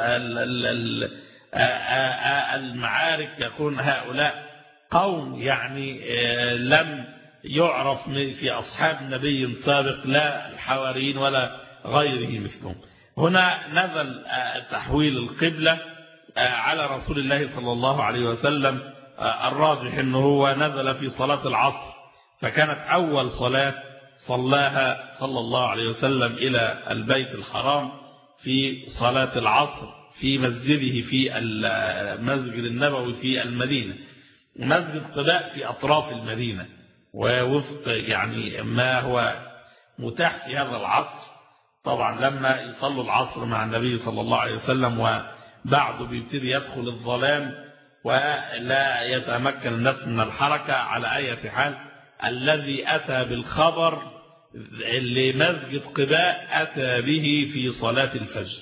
المعارك يكون هؤلاء قوم يعني لم يعرف في أصحاب نبي سابق لا الحواريين ولا غيره مثلهم. هنا نزل تحويل القبلة على رسول الله صلى الله عليه وسلم. الراجح أنه هو نزل في صلاة العصر، فكانت أول صلاة صلاها صلى الله عليه وسلم إلى البيت الحرام في صلاة العصر في مسجده في المسجد النبوي في المدينة. مسجد قباء في أطراف المدينة، ووفق يعني ما هو متاح في هذا العصر. طبعا لما يصلوا العصر مع النبي صلى الله عليه وسلم وبعده بيبتدي يدخل الظلام ولا يتمكن الناس من الحركة. على أي حال الذي أتى بالخبر لمسجد قباء أتى به في صلاة الفجر،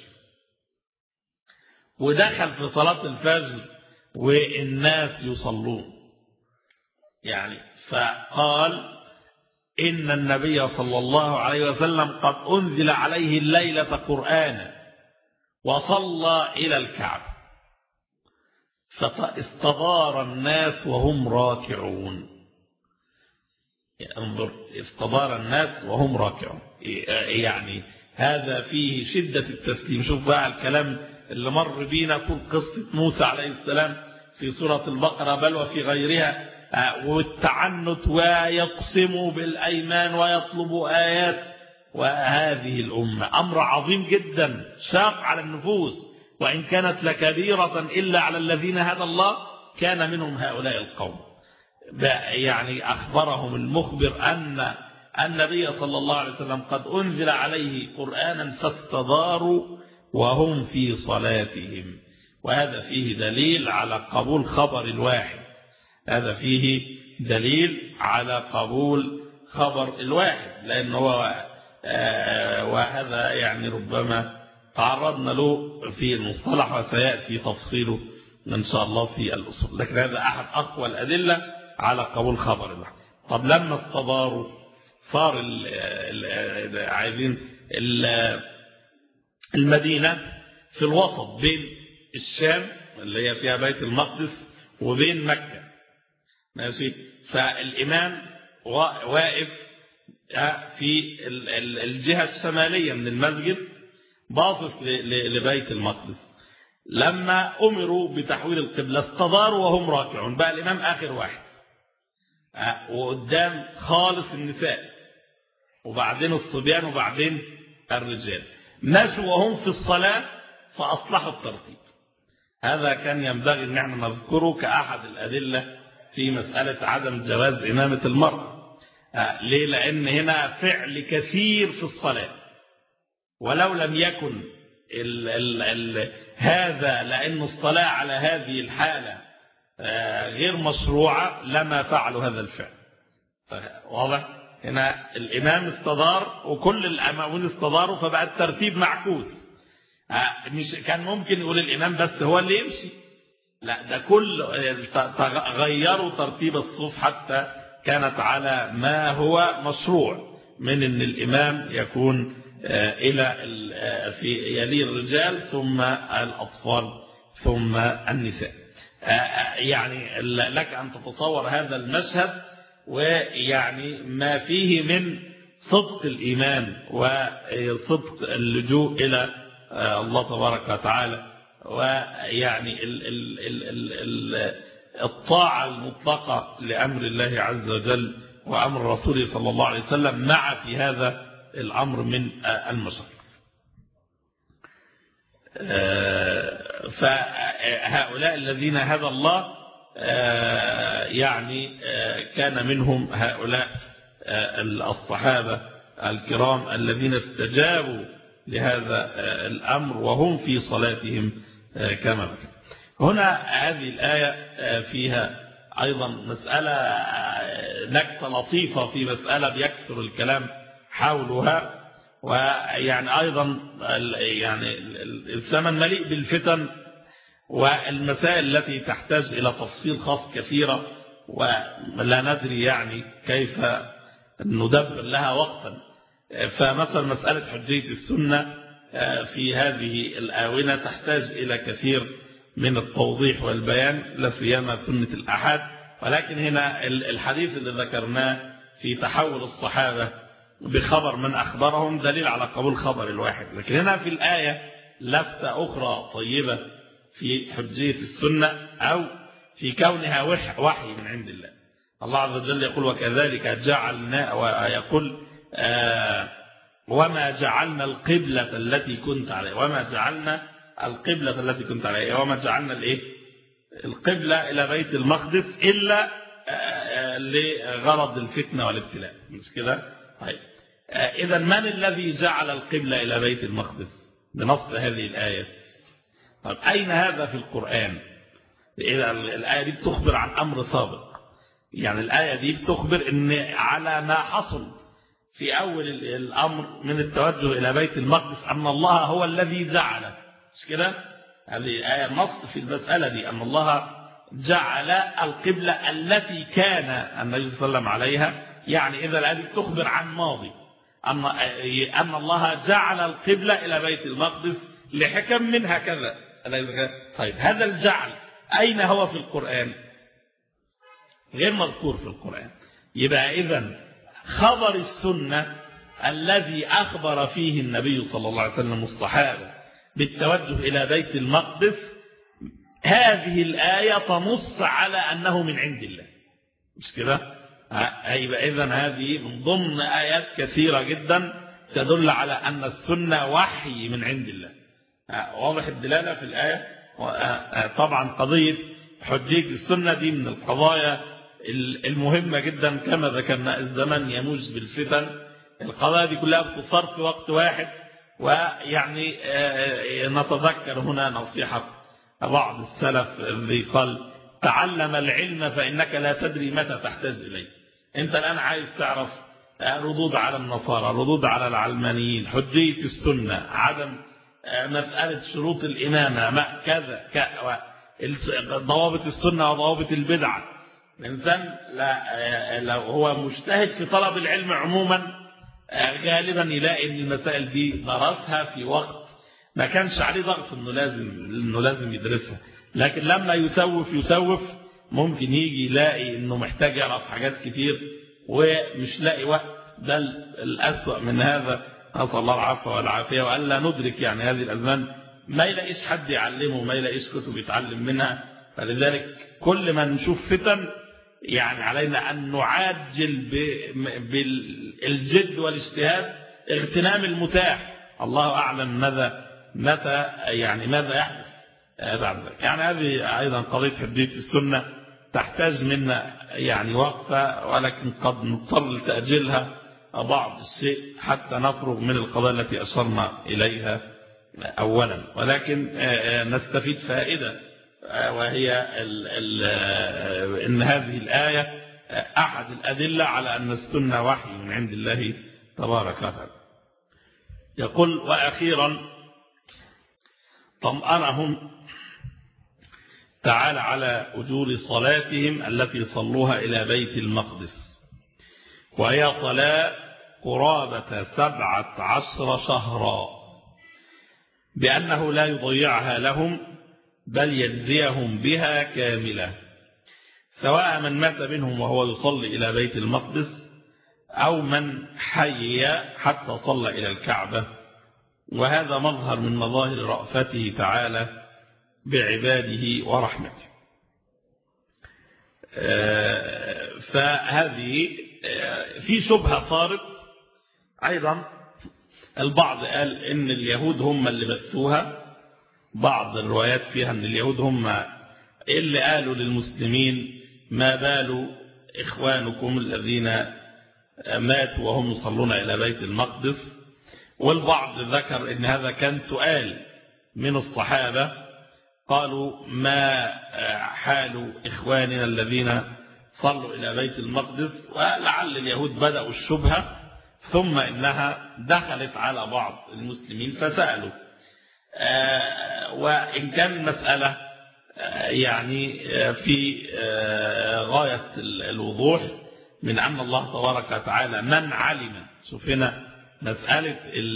ودخل في صلاة الفجر والناس يصلون يعني، فقال إن النبي صلى الله عليه وسلم قد أنزل عليه الليلة قرآنا وصلى إلى الكعبة فاستدار الناس وهم راكعون. انظر، استدار الناس وهم راكعون، يعني هذا فيه شدة التسليم. شوف بقى الكلام اللي مر بينا طول قصة موسى عليه السلام في سورة البقرة بل وفي غيرها، والتعنت ويقسموا بالأيمان ويطلبوا آيات. وهذه الأمة أمر عظيم جدا شاق على النفوس، وإن كانت لكبيرة إلا على الذين هدى الله كان منهم هؤلاء القوم. يعني أخبرهم المخبر أن النبي صلى الله عليه وسلم قد أنزل عليه قرآنا فاستداروا وهم في صلاتهم. وهذا فيه دليل على قبول خبر الواحد، هذا فيه دليل على قبول خبر الواحد، لأنه وهذا يعني ربما تعرضنا له في المصطلح وسيأتي تفصيله إن شاء الله في الأصول، لكن هذا أحد أقوى الأدلة على قبول خبر الواحد. طب لما استداروا صار عايزين المدينة في الوسط بين الشام اللي هي فيها بيت المقدس وبين مكة، ماشي؟ فالإمام واقف في الجهة الشمالية من المسجد باصص لبيت المقدس. لما أمروا بتحويل القبلة استداروا وهم راكعون، بقى الإمام آخر واحد وقدام خالص النساء وبعدين الصبيان وبعدين الرجال، مشوا وهم في الصلاة فأصلحوا الترتيب. هذا كان ينبغي أن احنا نذكره كأحد الأدلة في مسألة عدم جواز إمامة المرأة. ليه؟ لأن هنا فعل كثير في الصلاة، ولو لم يكن هذا لأن الصلاة على هذه الحالة غير مشروعة لما فعلوا هذا الفعل. واضح؟ هنا الإمام استدار وكل الأمامون استداروا فبقى الترتيب معكوس. مش كان ممكن يقول الإمام بس هو اللي يمشي، لا، ده كل غيروا ترتيب الصف حتى كانت على ما هو مشروع من أن الإمام يكون يلي الرجال ثم الأطفال ثم النساء. يعني لك أن تتصور هذا المشهد ويعني ما فيه من صدق الإيمان وصدق اللجوء إلى الله تبارك وتعالى، ويعني الطاعة المطلقة لأمر الله عز وجل وأمر رسوله صلى الله عليه وسلم مع في هذا الأمر من المشرع. فهؤلاء الذين هدى الله يعني كان منهم هؤلاء الصحابة الكرام الذين استجابوا لهذا الأمر وهم في صلاتهم كما ذكر. هنا هذه الآية فيها أيضا مسألة نكتة لطيفة في مسألة بيكثر الكلام حولها، ويعني أيضا يعني الزمن مليء بالفتن والمسائل التي تحتاج إلى تفصيل خاص كثيرة ولا ندري يعني كيف ندبر لها وقتا. فمثلا مسألة حجية السنة في هذه الآونة تحتاج إلى كثير من التوضيح والبيان، لا سيما سنة الأحاد. ولكن هنا الحديث اللي ذكرناه في تحول الصحابة بخبر من أخبرهم دليل على قبول خبر الواحد. لكن هنا في الآية لفتة أخرى طيبة في حجية السنة أو في كونها وحي من عند الله. الله عز وجل يقول وكذلك جعلنا، ويقول وما جعلنا القبلة التي كنت عليها، وما جعلنا القبلة التي كنت عليها، وما جعلنا القبلة إلى بيت المقدس إلا لغرض الفتنة والابتلاء، مش كده؟ طيب إذا من الذي جعل القبلة إلى بيت المقدس بنص هذه الآية؟ طيب أين هذا في القرآن؟ إذا الآية دي بتخبر عن أمر سابق، يعني الآية دي بتخبر إن على ما حصل في أول الأمر من التوجه إلى بيت المقدس أن الله هو الذي جعله، مش كده؟ هذه الآية النص في المسألة دي أن الله جعل القبلة التي كان النبي صلى الله عليه وسلم عليها. يعني إذا الآية بتخبر عن ماضي أن الله جعل القبلة إلى بيت المقدس لحكم منها كذا. طيب هذا الجعل أين هو في القرآن؟ غير مذكور في القرآن. يبقى إذن خبر السنة الذي أخبر فيه النبي صلى الله عليه وسلم الصحابة بالتوجه إلى بيت المقدس، هذه الآية تنص على أنه من عند الله، مش كده؟ يبقى إذن هذه من ضمن آيات كثيرة جدا تدل على أن السنة وحي من عند الله. واضح الدلالة في الآية. طبعا قضية حجية السنة دي من القضايا المهمة جدا، كما ذكرنا الزمن يموج بالفتن، القضايا دي كلها بتصار في وقت واحد. ويعني نتذكر هنا نصيحة بعض السلف الذي قال تعلم العلم فإنك لا تدري متى تحتاج إليه. أنت الآن عايز تعرف ردود على النصارى، ردود على العلمانيين، حجية السنة، عدم مسألة شروط الإمامة، كذا ضوابط السنة وضوابط البدعة. الإنسان لو هو مجتهد في طلب العلم عموما غالبا يلاقي ان المسائل دي درسها في وقت ما كانش عليه ضغط انه لازم يدرسها، لكن لما يسوف ممكن يجي يلاقي انه محتاج يعرف حاجات كتير ومش لاقي وقت. بل الأسوأ من هذا نسأل الله العفو والعافية وألا ندرك يعني هذه الأزمان ما يلاقيش حد يعلمه، ما يلاقيش كتب يتعلم منها. فلذلك كل ما نشوف فتن يعني علينا أن نعاجل بالجد والاجتهاد اغتنام المتاح. الله أعلم متى يحدث بعد ذلك. يعني هذه أيضا قضية حجية السنة تحتاج منا يعني وقفة، ولكن قد نضطر لتأجيلها بعض الشيء حتى نفرغ من القضايا التي أشرنا إليها أولا، ولكن نستفيد فائدة، وهي إن هذه الآية أحد الأدلة على أن السنة وحي من عند الله تبارك وتعالى. يقول وأخيرا طمأنهم تعالى على أجور صلاتهم التي صلوها إلى بيت المقدس، وهي صلاة قرابة 17 شهرا، بأنه لا يضيعها لهم بل يجزيهم بها كاملة، سواء من مات منهم وهو يصلي إلى بيت المقدس أو من حي حتى صلى إلى الكعبة. وهذا مظهر من مظاهر رأفته تعالى بعباده ورحمته. فهذه في شبهة صارت أيضا. البعض قال إن اليهود هم اللي بثوها، بعض الروايات فيها أن اليهود هم اللي قالوا للمسلمين ما بال إخوانكم الذين ماتوا وهم يصلون إلى بيت المقدس. والبعض ذكر إن هذا كان سؤال من الصحابة، قالوا ما حال إخواننا الذين صلوا إلى بيت المقدس، ولعل اليهود بدأوا الشبهة ثم إنها دخلت على بعض المسلمين فسألوا. وإن كان المسألة يعني في غاية الوضوح من أن الله تبارك وتعالى من علم، شوفنا مسألة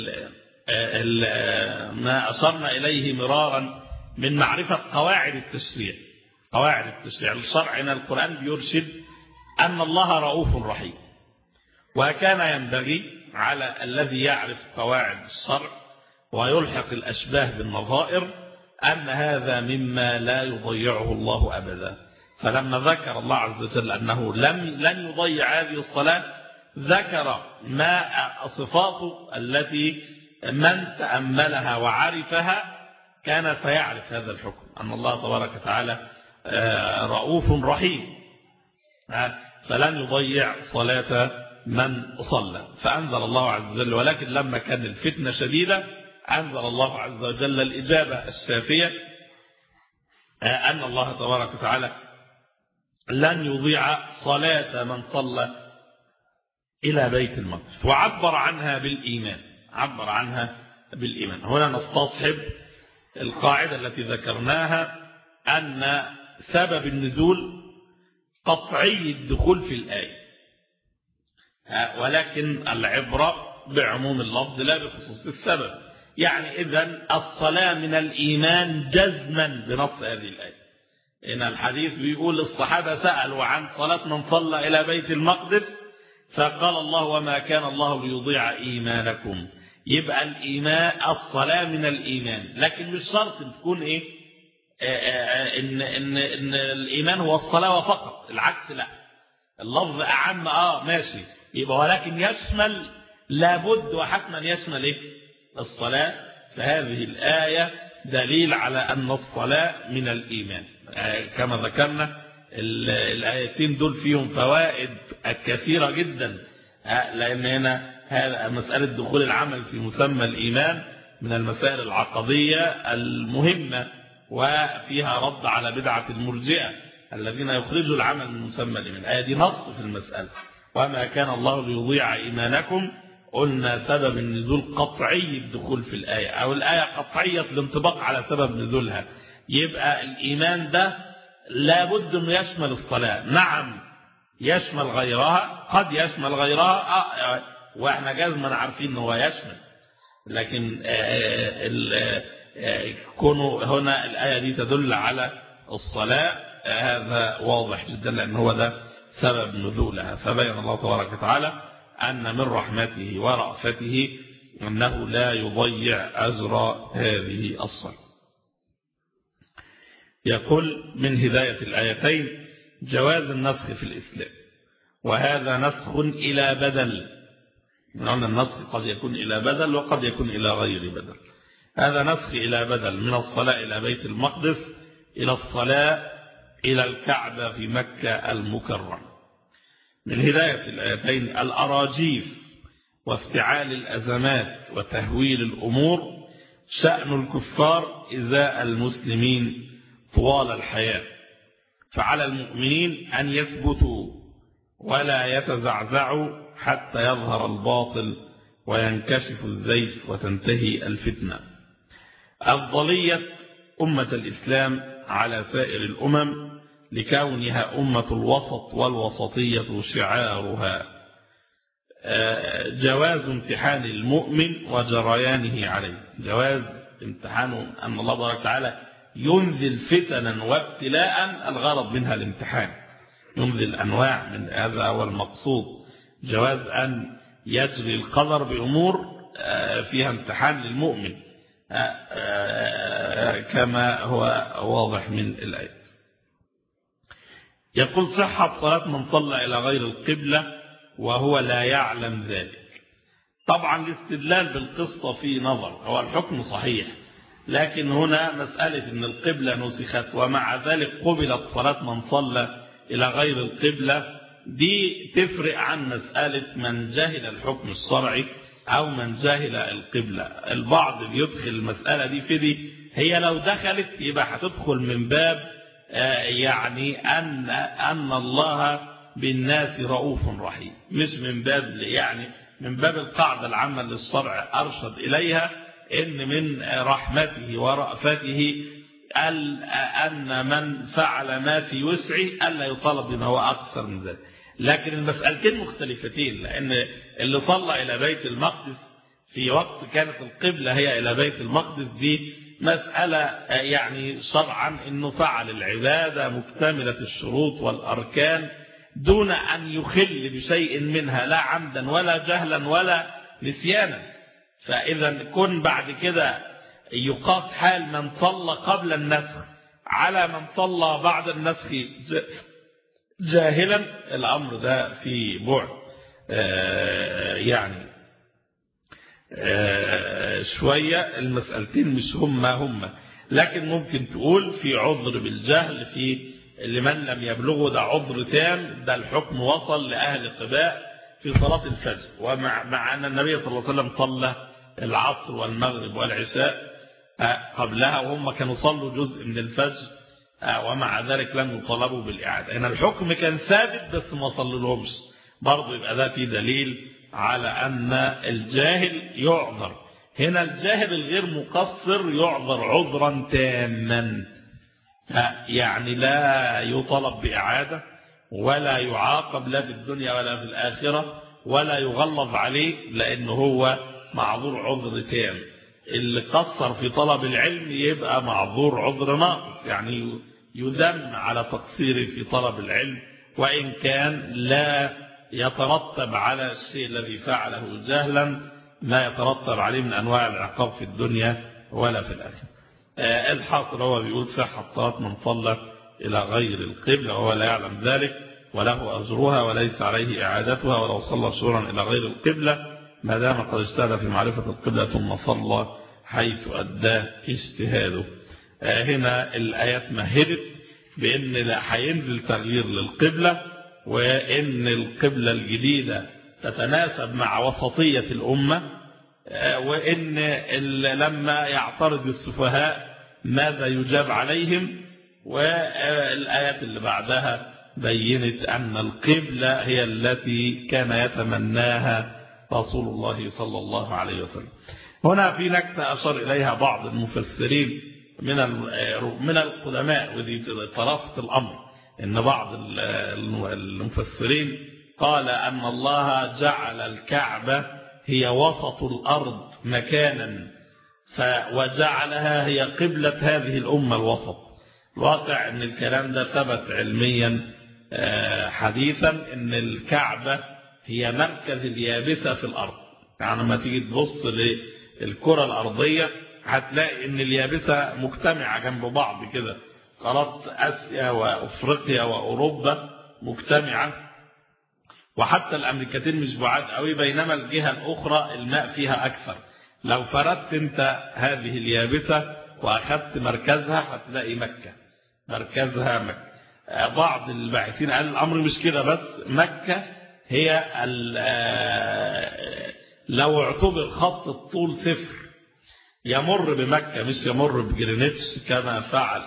ما أشرنا إليه مرارا من معرفة قواعد التشريع. قواعد التشريع الشرعنا القرآن بيرشد أن الله رؤوف رحيم، وكان ينبغي على الذي يعرف قواعد الشرع ويلحق الأشباه بالنظائر أن هذا مما لا يضيعه الله أبدا. فلما ذكر الله عز وجل أنه لن يضيع هذه الصلاة، ذكر ما صفاته التي من تأملها وعرفها كان سيعرف هذا الحكم، أن الله تبارك وتعالى رؤوف رحيم، فلن يضيع صلاة من صلى. فأنزل الله عز وجل، ولكن لما كان الفتنة شديدة أنزل الله عز وجل الإجابة الشافية أن الله تبارك وتعالى لن يضيع صلاة من صلى إلى بيت المقدس، وعبر عنها بالإيمان. عبر عنها بالإيمان. هنا نستصحب القاعدة التي ذكرناها أن سبب النزول قطعي الدخول في الآية، ولكن العبرة بعموم اللفظ لا بخصوص السبب. يعني إذن الصلاة من الإيمان جزما بنص هذه الآية. إن الحديث بيقول الصحابة سألوا عن صلاة من صلى إلى بيت المقدس فقال الله وما كان الله ليضيع إيمانكم. يبقى الإيمان الصلاة من الإيمان، لكن مش شرط تكون إيه إن الإيمان هو الصلاة فقط، العكس لا، اللفظ أعم ماشي يبقى، ولكن يشمل لابد وحتما يشمل إيه الصلاة. فهذه الآية دليل على أن الصلاة من الإيمان. كما ذكرنا الآيتين دول فيهم فوائد كثيرة جدا، لأن هنا هذا مسألة دخول العمل في مسمى الإيمان من المسائل العقدية المهمة وفيها رد على بدعة المرجئة الذين يخرجوا العمل من مسمى الإيمان. الآية دي نص في المسألة، وما كان الله ليضيع إيمانكم. قلنا سبب النزول قطعي الدخول في الآية، أو الآية قطعية الانطباق على سبب نزولها. يبقى الإيمان ده لابد أنه يشمل الصلاة. نعم يشمل غيرها، قد يشمل غيرها، وإحنا جازما عارفين أنه يشمل، لكن كونه هنا الآية دي تدل على الصلاة هذا واضح جدا، لأن هو ده سبب نزولها. فبين الله تبارك وتعالى أن من رحمته ورأفته أنه لا يضيع أجر هذه الصلاة. يقول من هداية الآيتين جواز النسخ في الإسلام، وهذا نسخ إلى بدل. لأن النسخ قد يكون إلى بدل وقد يكون إلى غير بدل. هذا نسخ إلى بدل، من الصلاة إلى بيت المقدس إلى الصلاة إلى الكعبة في مكة المكرمة. من هداية الآيتين الأراجيف وافتعال الأزمات وتهويل الأمور شأن الكفار إزاء المسلمين طوال الحياة، فعلى المؤمنين أن يثبتوا ولا يتزعزعوا حتى يظهر الباطل وينكشف الزيف وتنتهي الفتنة. أفضلية أمة الإسلام على سائر الأمم لكونها أمة الوسط، والوسطية شعارها. جواز امتحان المؤمن وجريانه عليه، جواز امتحانه أن الله تبارك وتعالى ينزل فتنا وابتلاء الغرض منها الامتحان، ينزل أنواع من هذا هو المقصود. جواز أن يجري القدر بأمور فيها امتحان للمؤمن كما هو واضح من الآية. يقول صحة صلاة من صلى إلى غير القبلة وهو لا يعلم ذلك. طبعا الاستدلال بالقصة في نظر، هو الحكم صحيح، لكن هنا مسألة أن القبلة نسخت ومع ذلك قبلت صلاة من صلى إلى غير القبلة، دي تفرق عن مسألة من جاهل الحكم الشرعي أو من جاهل القبلة. البعض بيدخل المسألة دي في دي، هي لو دخلت يبقى هتدخل من باب يعني أن الله بالناس رؤوف رحيم، مش من باب يعني من باب القاعدة العامة للشرع أرشد إليها، إن من رحمته ورأفته أن من فعل ما في وسعه ألا يطالب بما هو أكثر من ذلك. لكن المسألتين مختلفتين، لأن اللي صلى إلى بيت المقدس في وقت كانت القبلة هي إلى بيت المقدس دي مسألة يعني شرعا إنه فعل العبادة مكتملة الشروط والأركان دون أن يخل بشيء منها، لا عمدا ولا جهلا ولا نسيانا. فإذا كن بعد كده يقاس حال من صلى قبل النسخ على من صلى بعد النسخ جاهلا، الأمر ده في بعد يعني شوية. المسألتين مش هم، لكن ممكن تقول في عذر بالجهل، في لمن لم يبلغه ده عذر تام، ده الحكم وصل لأهل قباء في صلاة الفجر، ومع أن النبي صلى الله عليه وسلم صلى العصر والمغرب والعشاء قبلها وهم كانوا صلوا جزء من الفجر، ومع ذلك لم يطالبوا بالإعادة. هنا الحكم كان ثابت بس ما صلولهمش، برضه يبقى ده في دليل على أن الجاهل يعذر. هنا الجاهل الغير مقصر يعذر عذرا تاما، يعني لا يطالب بإعادة ولا يعاقب لا في الدنيا ولا في الآخرة ولا يغلظ عليه، لأنه هو معذور عذر تام. اللي قصر في طلب العلم يبقى معذور عذر ناقص، يعني يذم على تقصيره في طلب العلم، وإن كان لا يترتب على الشيء الذي فعله جهلا ما يترتب عليه من أنواع العقاب في الدنيا ولا في الآخرة. الحاصل هو بيقول صحة صلاة من صلى إلى غير القبلة وهو لا يعلم ذلك وله أجرها وليس عليه إعادتها، ولو صلى شهورا إلى غير القبلة ما دام قد اجتهد في معرفة القبلة ثم صلى حيث أداه اجتهاده. هنا الآيات مهدت بأن هينزل تغيير للقبلة، وأن القبلة الجديدة تتناسب مع وسطية الأمة، وأن لما يعترض السفهاء ماذا يجاب عليهم. والآيات اللي بعدها بينت أن القبلة هي التي كان يتمناها رسول الله صلى الله عليه وسلم. هنا في نكتة أشار إليها بعض المفسرين من القدماء، ودي طرافة الأمر، إن بعض المفسرين قال أن الله جعل الكعبة هي وسط الأرض مكانا وجعلها هي قبلة هذه الأمة الوسط. الواقع أن الكلام ده ثبت علميا حديثا، أن الكعبة هي مركز اليابسة في الأرض. يعني لما تيجي تبص للكرة الأرضية هتلاقي أن اليابسة مجتمعة جنب بعض كده، قارات آسيا وأفريقيا وأوروبا مجتمعة، وحتى الأمريكتين مش بعاد قوي، بينما الجهة الأخرى الماء فيها أكثر. لو فردت أنت هذه اليابسة وأخذت مركزها هتلاقي مكة، مركزها مكة. بعض الباحثين قال الأمر مش كده بس، مكة هي لو اعتبر خط الطول 0 يمر بمكة مش يمر بجرينتش كما فعل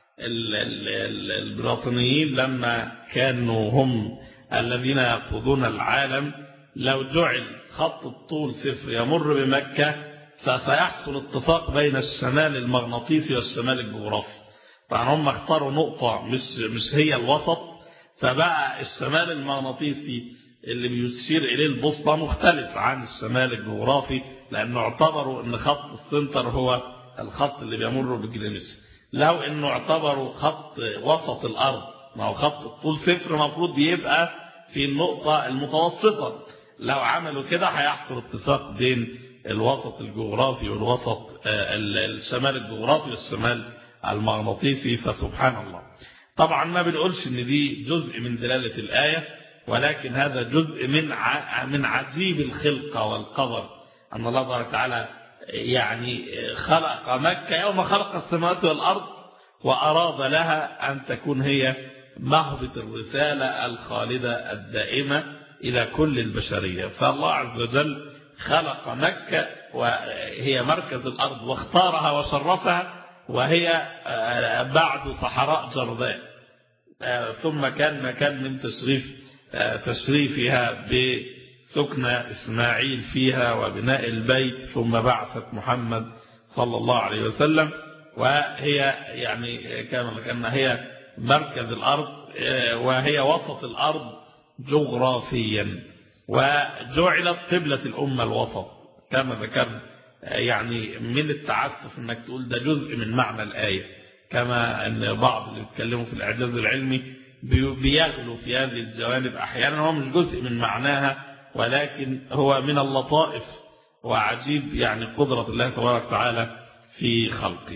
البريطانيين لما كانوا هم الذين يقودون العالم. لو جعل خط الطول 0 يمر بمكة فسيحصل اتفاق بين الشمال المغناطيسي والشمال الجغرافي. فهم اختاروا نقطة مش هي الوسط، فبقى الشمال المغناطيسي اللي بيشير إليه البوصلة مختلف عن الشمال الجغرافي، لأنه اعتبروا أن خط السنتر هو الخط اللي بيمر بجرينتش. لو أنه اعتبروا خط وسط الأرض، ما هو خط الطول 0 مفروض يبقى في النقطة المتوسطة. لو عملوا كده هيحصل اتفاق بين الوسط الجغرافي والوسط الشمال الجغرافي والشمال المغناطيسي. فسبحان الله. طبعا ما بنقولش ان دي جزء من دلالة الآية، ولكن هذا جزء من عجيب الخلقة والقدر، أن الله تبارك وتعالى يعني خلق مكة يوم خلق السماوات والأرض، وأراد لها أن تكون هي مهبط الرسالة الخالدة الدائمة إلى كل البشرية. فالله عز وجل خلق مكة وهي مركز الأرض واختارها وشرفها، وهي بعد صحراء جرداء، ثم كان مكان من تشريفها بسكن إسماعيل فيها وبناء البيت، ثم بعثة محمد صلى الله عليه وسلم. وهي يعني كما هي مركز الأرض وهي وسط الأرض جغرافيا، وجعلت قبلة الأمة الوسط كما ذكرنا. يعني من التعسف انك تقول ده جزء من معنى الآية، كما ان بعض اللي بيتكلموا في الإعجاز العلمي بيغلوا في هذه الجوانب أحيانا. هو مش جزء من معناها، ولكن هو من اللطائف وعجيب يعني قدرة الله تبارك وتعالى في خلقه.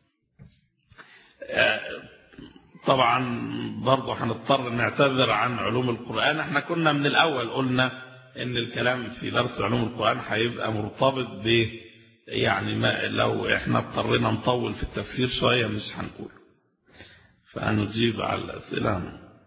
طبعا برضو هنضطر نعتذر عن علوم القرآن. احنا كنا من الأول قلنا ان الكلام في درس علوم القرآن هيبقى مرتبط ب يعني ما لو احنا اضطرينا نطول في التفسير شوية مش هنقول، فهنجيب على الأسئلة.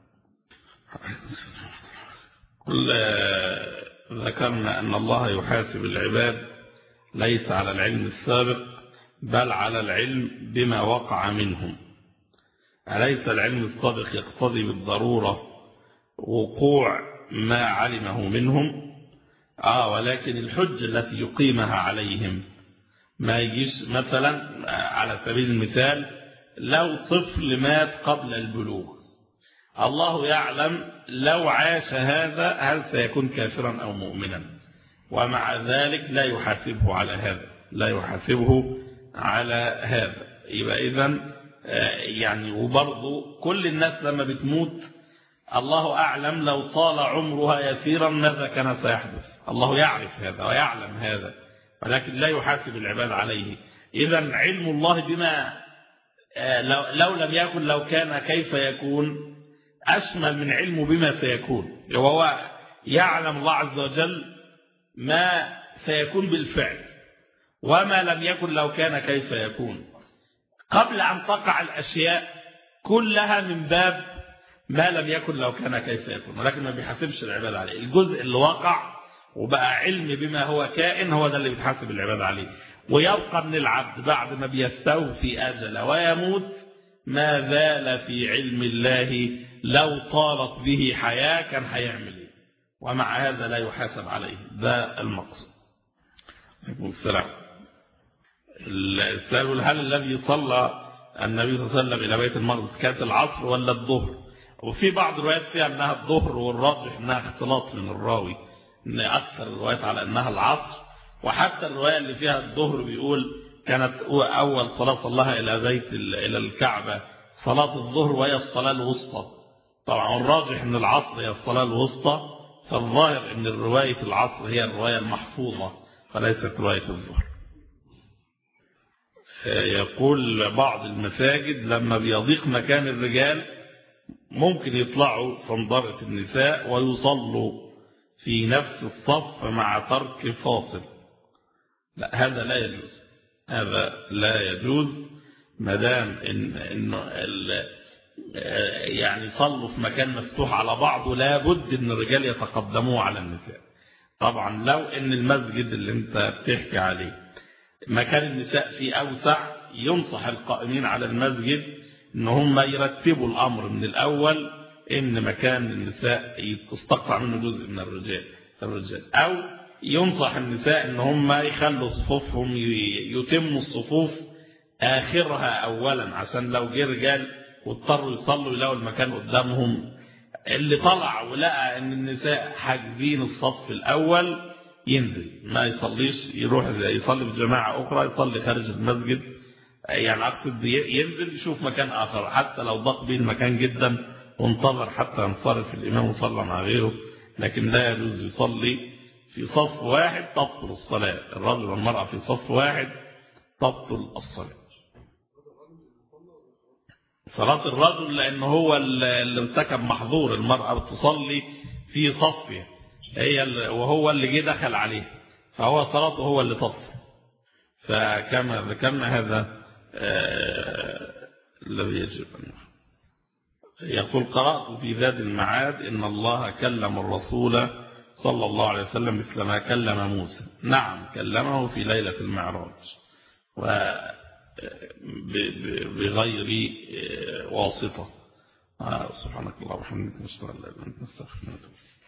ذكرنا أن الله يحاسب العباد ليس على العلم السابق بل على العلم بما وقع منهم. أليس العلم السابق يقتضي بالضرورة وقوع ما علمه منهم؟ ولكن الحجة التي يقيمها عليهم ما يجيش مثلا على سبيل المثال لو طفل مات قبل البلوغ، الله يعلم لو عاش هذا هل سيكون كافرا أو مؤمنا، ومع ذلك لا يحاسبه على هذا، لا يحاسبه على هذا. يبقى إذن يعني وبرضه كل الناس لما بتموت الله أعلم لو طال عمرها يسيرا ماذا كان سيحدث، الله يعرف هذا ويعلم هذا، ولكن لا يحاسب العباد عليه. إذن علم الله بما لو لم يكن لو كان كيف يكون أشمل من علمه بما سيكون، وهو يعلم الله عز وجل ما سيكون بالفعل، وما لم يكن لو كان كيف يكون قبل أن تقع الأشياء كلها من باب ما لم يكن لو كان كيف يكون، ولكن ما بيحاسبش العباد عليه. الجزء اللي وقع وبقى علم بما هو كائن هو ده اللي بيتحاسب العباد عليه. ويبقى من العبد بعد ما بيستوفي أجله ويموت ما زال في علم الله لو طالت به حياة كان هيعمل ايه، ومع هذا لا يحاسب عليه. ده المقصد. عليكم السلام. السؤال: هل الذي صلى النبي صلى الله عليه وسلم إلى بيت المقدس كانت العصر ولا الظهر؟ وفي بعض الروايات فيها أنها الظهر، والراجح أنها اختلاط من الراوي، أن أكثر الروايات على أنها العصر. وحتى الرواية اللي فيها الظهر بيقول كانت أول صلاة صلاها إلى الكعبة صلاة الظهر وهي الصلاة الوسطى. طبعا الراجح أن العصر هي الصلاة الوسطى، فالظاهر أن رواية العصر هي الرواية المحفوظة وليست رواية الظهر. يقول بعض المساجد لما بيضيق مكان الرجال ممكن يطلعوا صندرة النساء ويصلوا في نفس الصف مع ترك فاصل. لا، هذا لا يجوز، هذا لا يجوز ما دام إنه يعني صلوا في مكان مفتوح على بعض، ولا بد ان الرجال يتقدموا على النساء. طبعا لو ان المسجد اللي انت بتحكي عليه مكان النساء فيه اوسع، ينصح القائمين على المسجد ان هم يرتبوا الامر من الاول، ان مكان النساء تستقطع منه جزء من الرجال، او ينصح النساء ان هم يخلوا صفوفهم يتموا الصفوف اخرها اولا، عشان لو جه رجال واضطروا يصلوا يلاقوا المكان قدامهم. اللي طلع ولقى ان النساء حاجزين الصف الاول ينزل، ما يصليش، يروح يصلي في جماعة اخرى، يصلي خارج المسجد. يعني اقصد ينزل يشوف مكان اخر، حتى لو ضاق به المكان جدا وانتظر حتى ينصرف الامام وصلى مع غيره. لكن لا يجوز يصلي في صف واحد تبطل الصلاة. الرجل والمرأة في صف واحد تبطل الصلاة. صلاة الرجل لأنه هو اللي ارتكب محظور، المرأة بتصلي في صفها وهو اللي جه دخل عليه، فهو صلاته هو اللي تبطل. فكما ذكرنا هذا الذي يجب أن يفعل. يقول: قرأت في زاد المعاد إن الله كلم الرسول صلى الله عليه وسلم مثل ما كلم موسى. نعم، كلمه في ليلة المعراج بغير واسطة. سبحانك اللهم وبحمدك، نشهد أن لا إله إلا أنت، نستغفرك ونتوب إليك.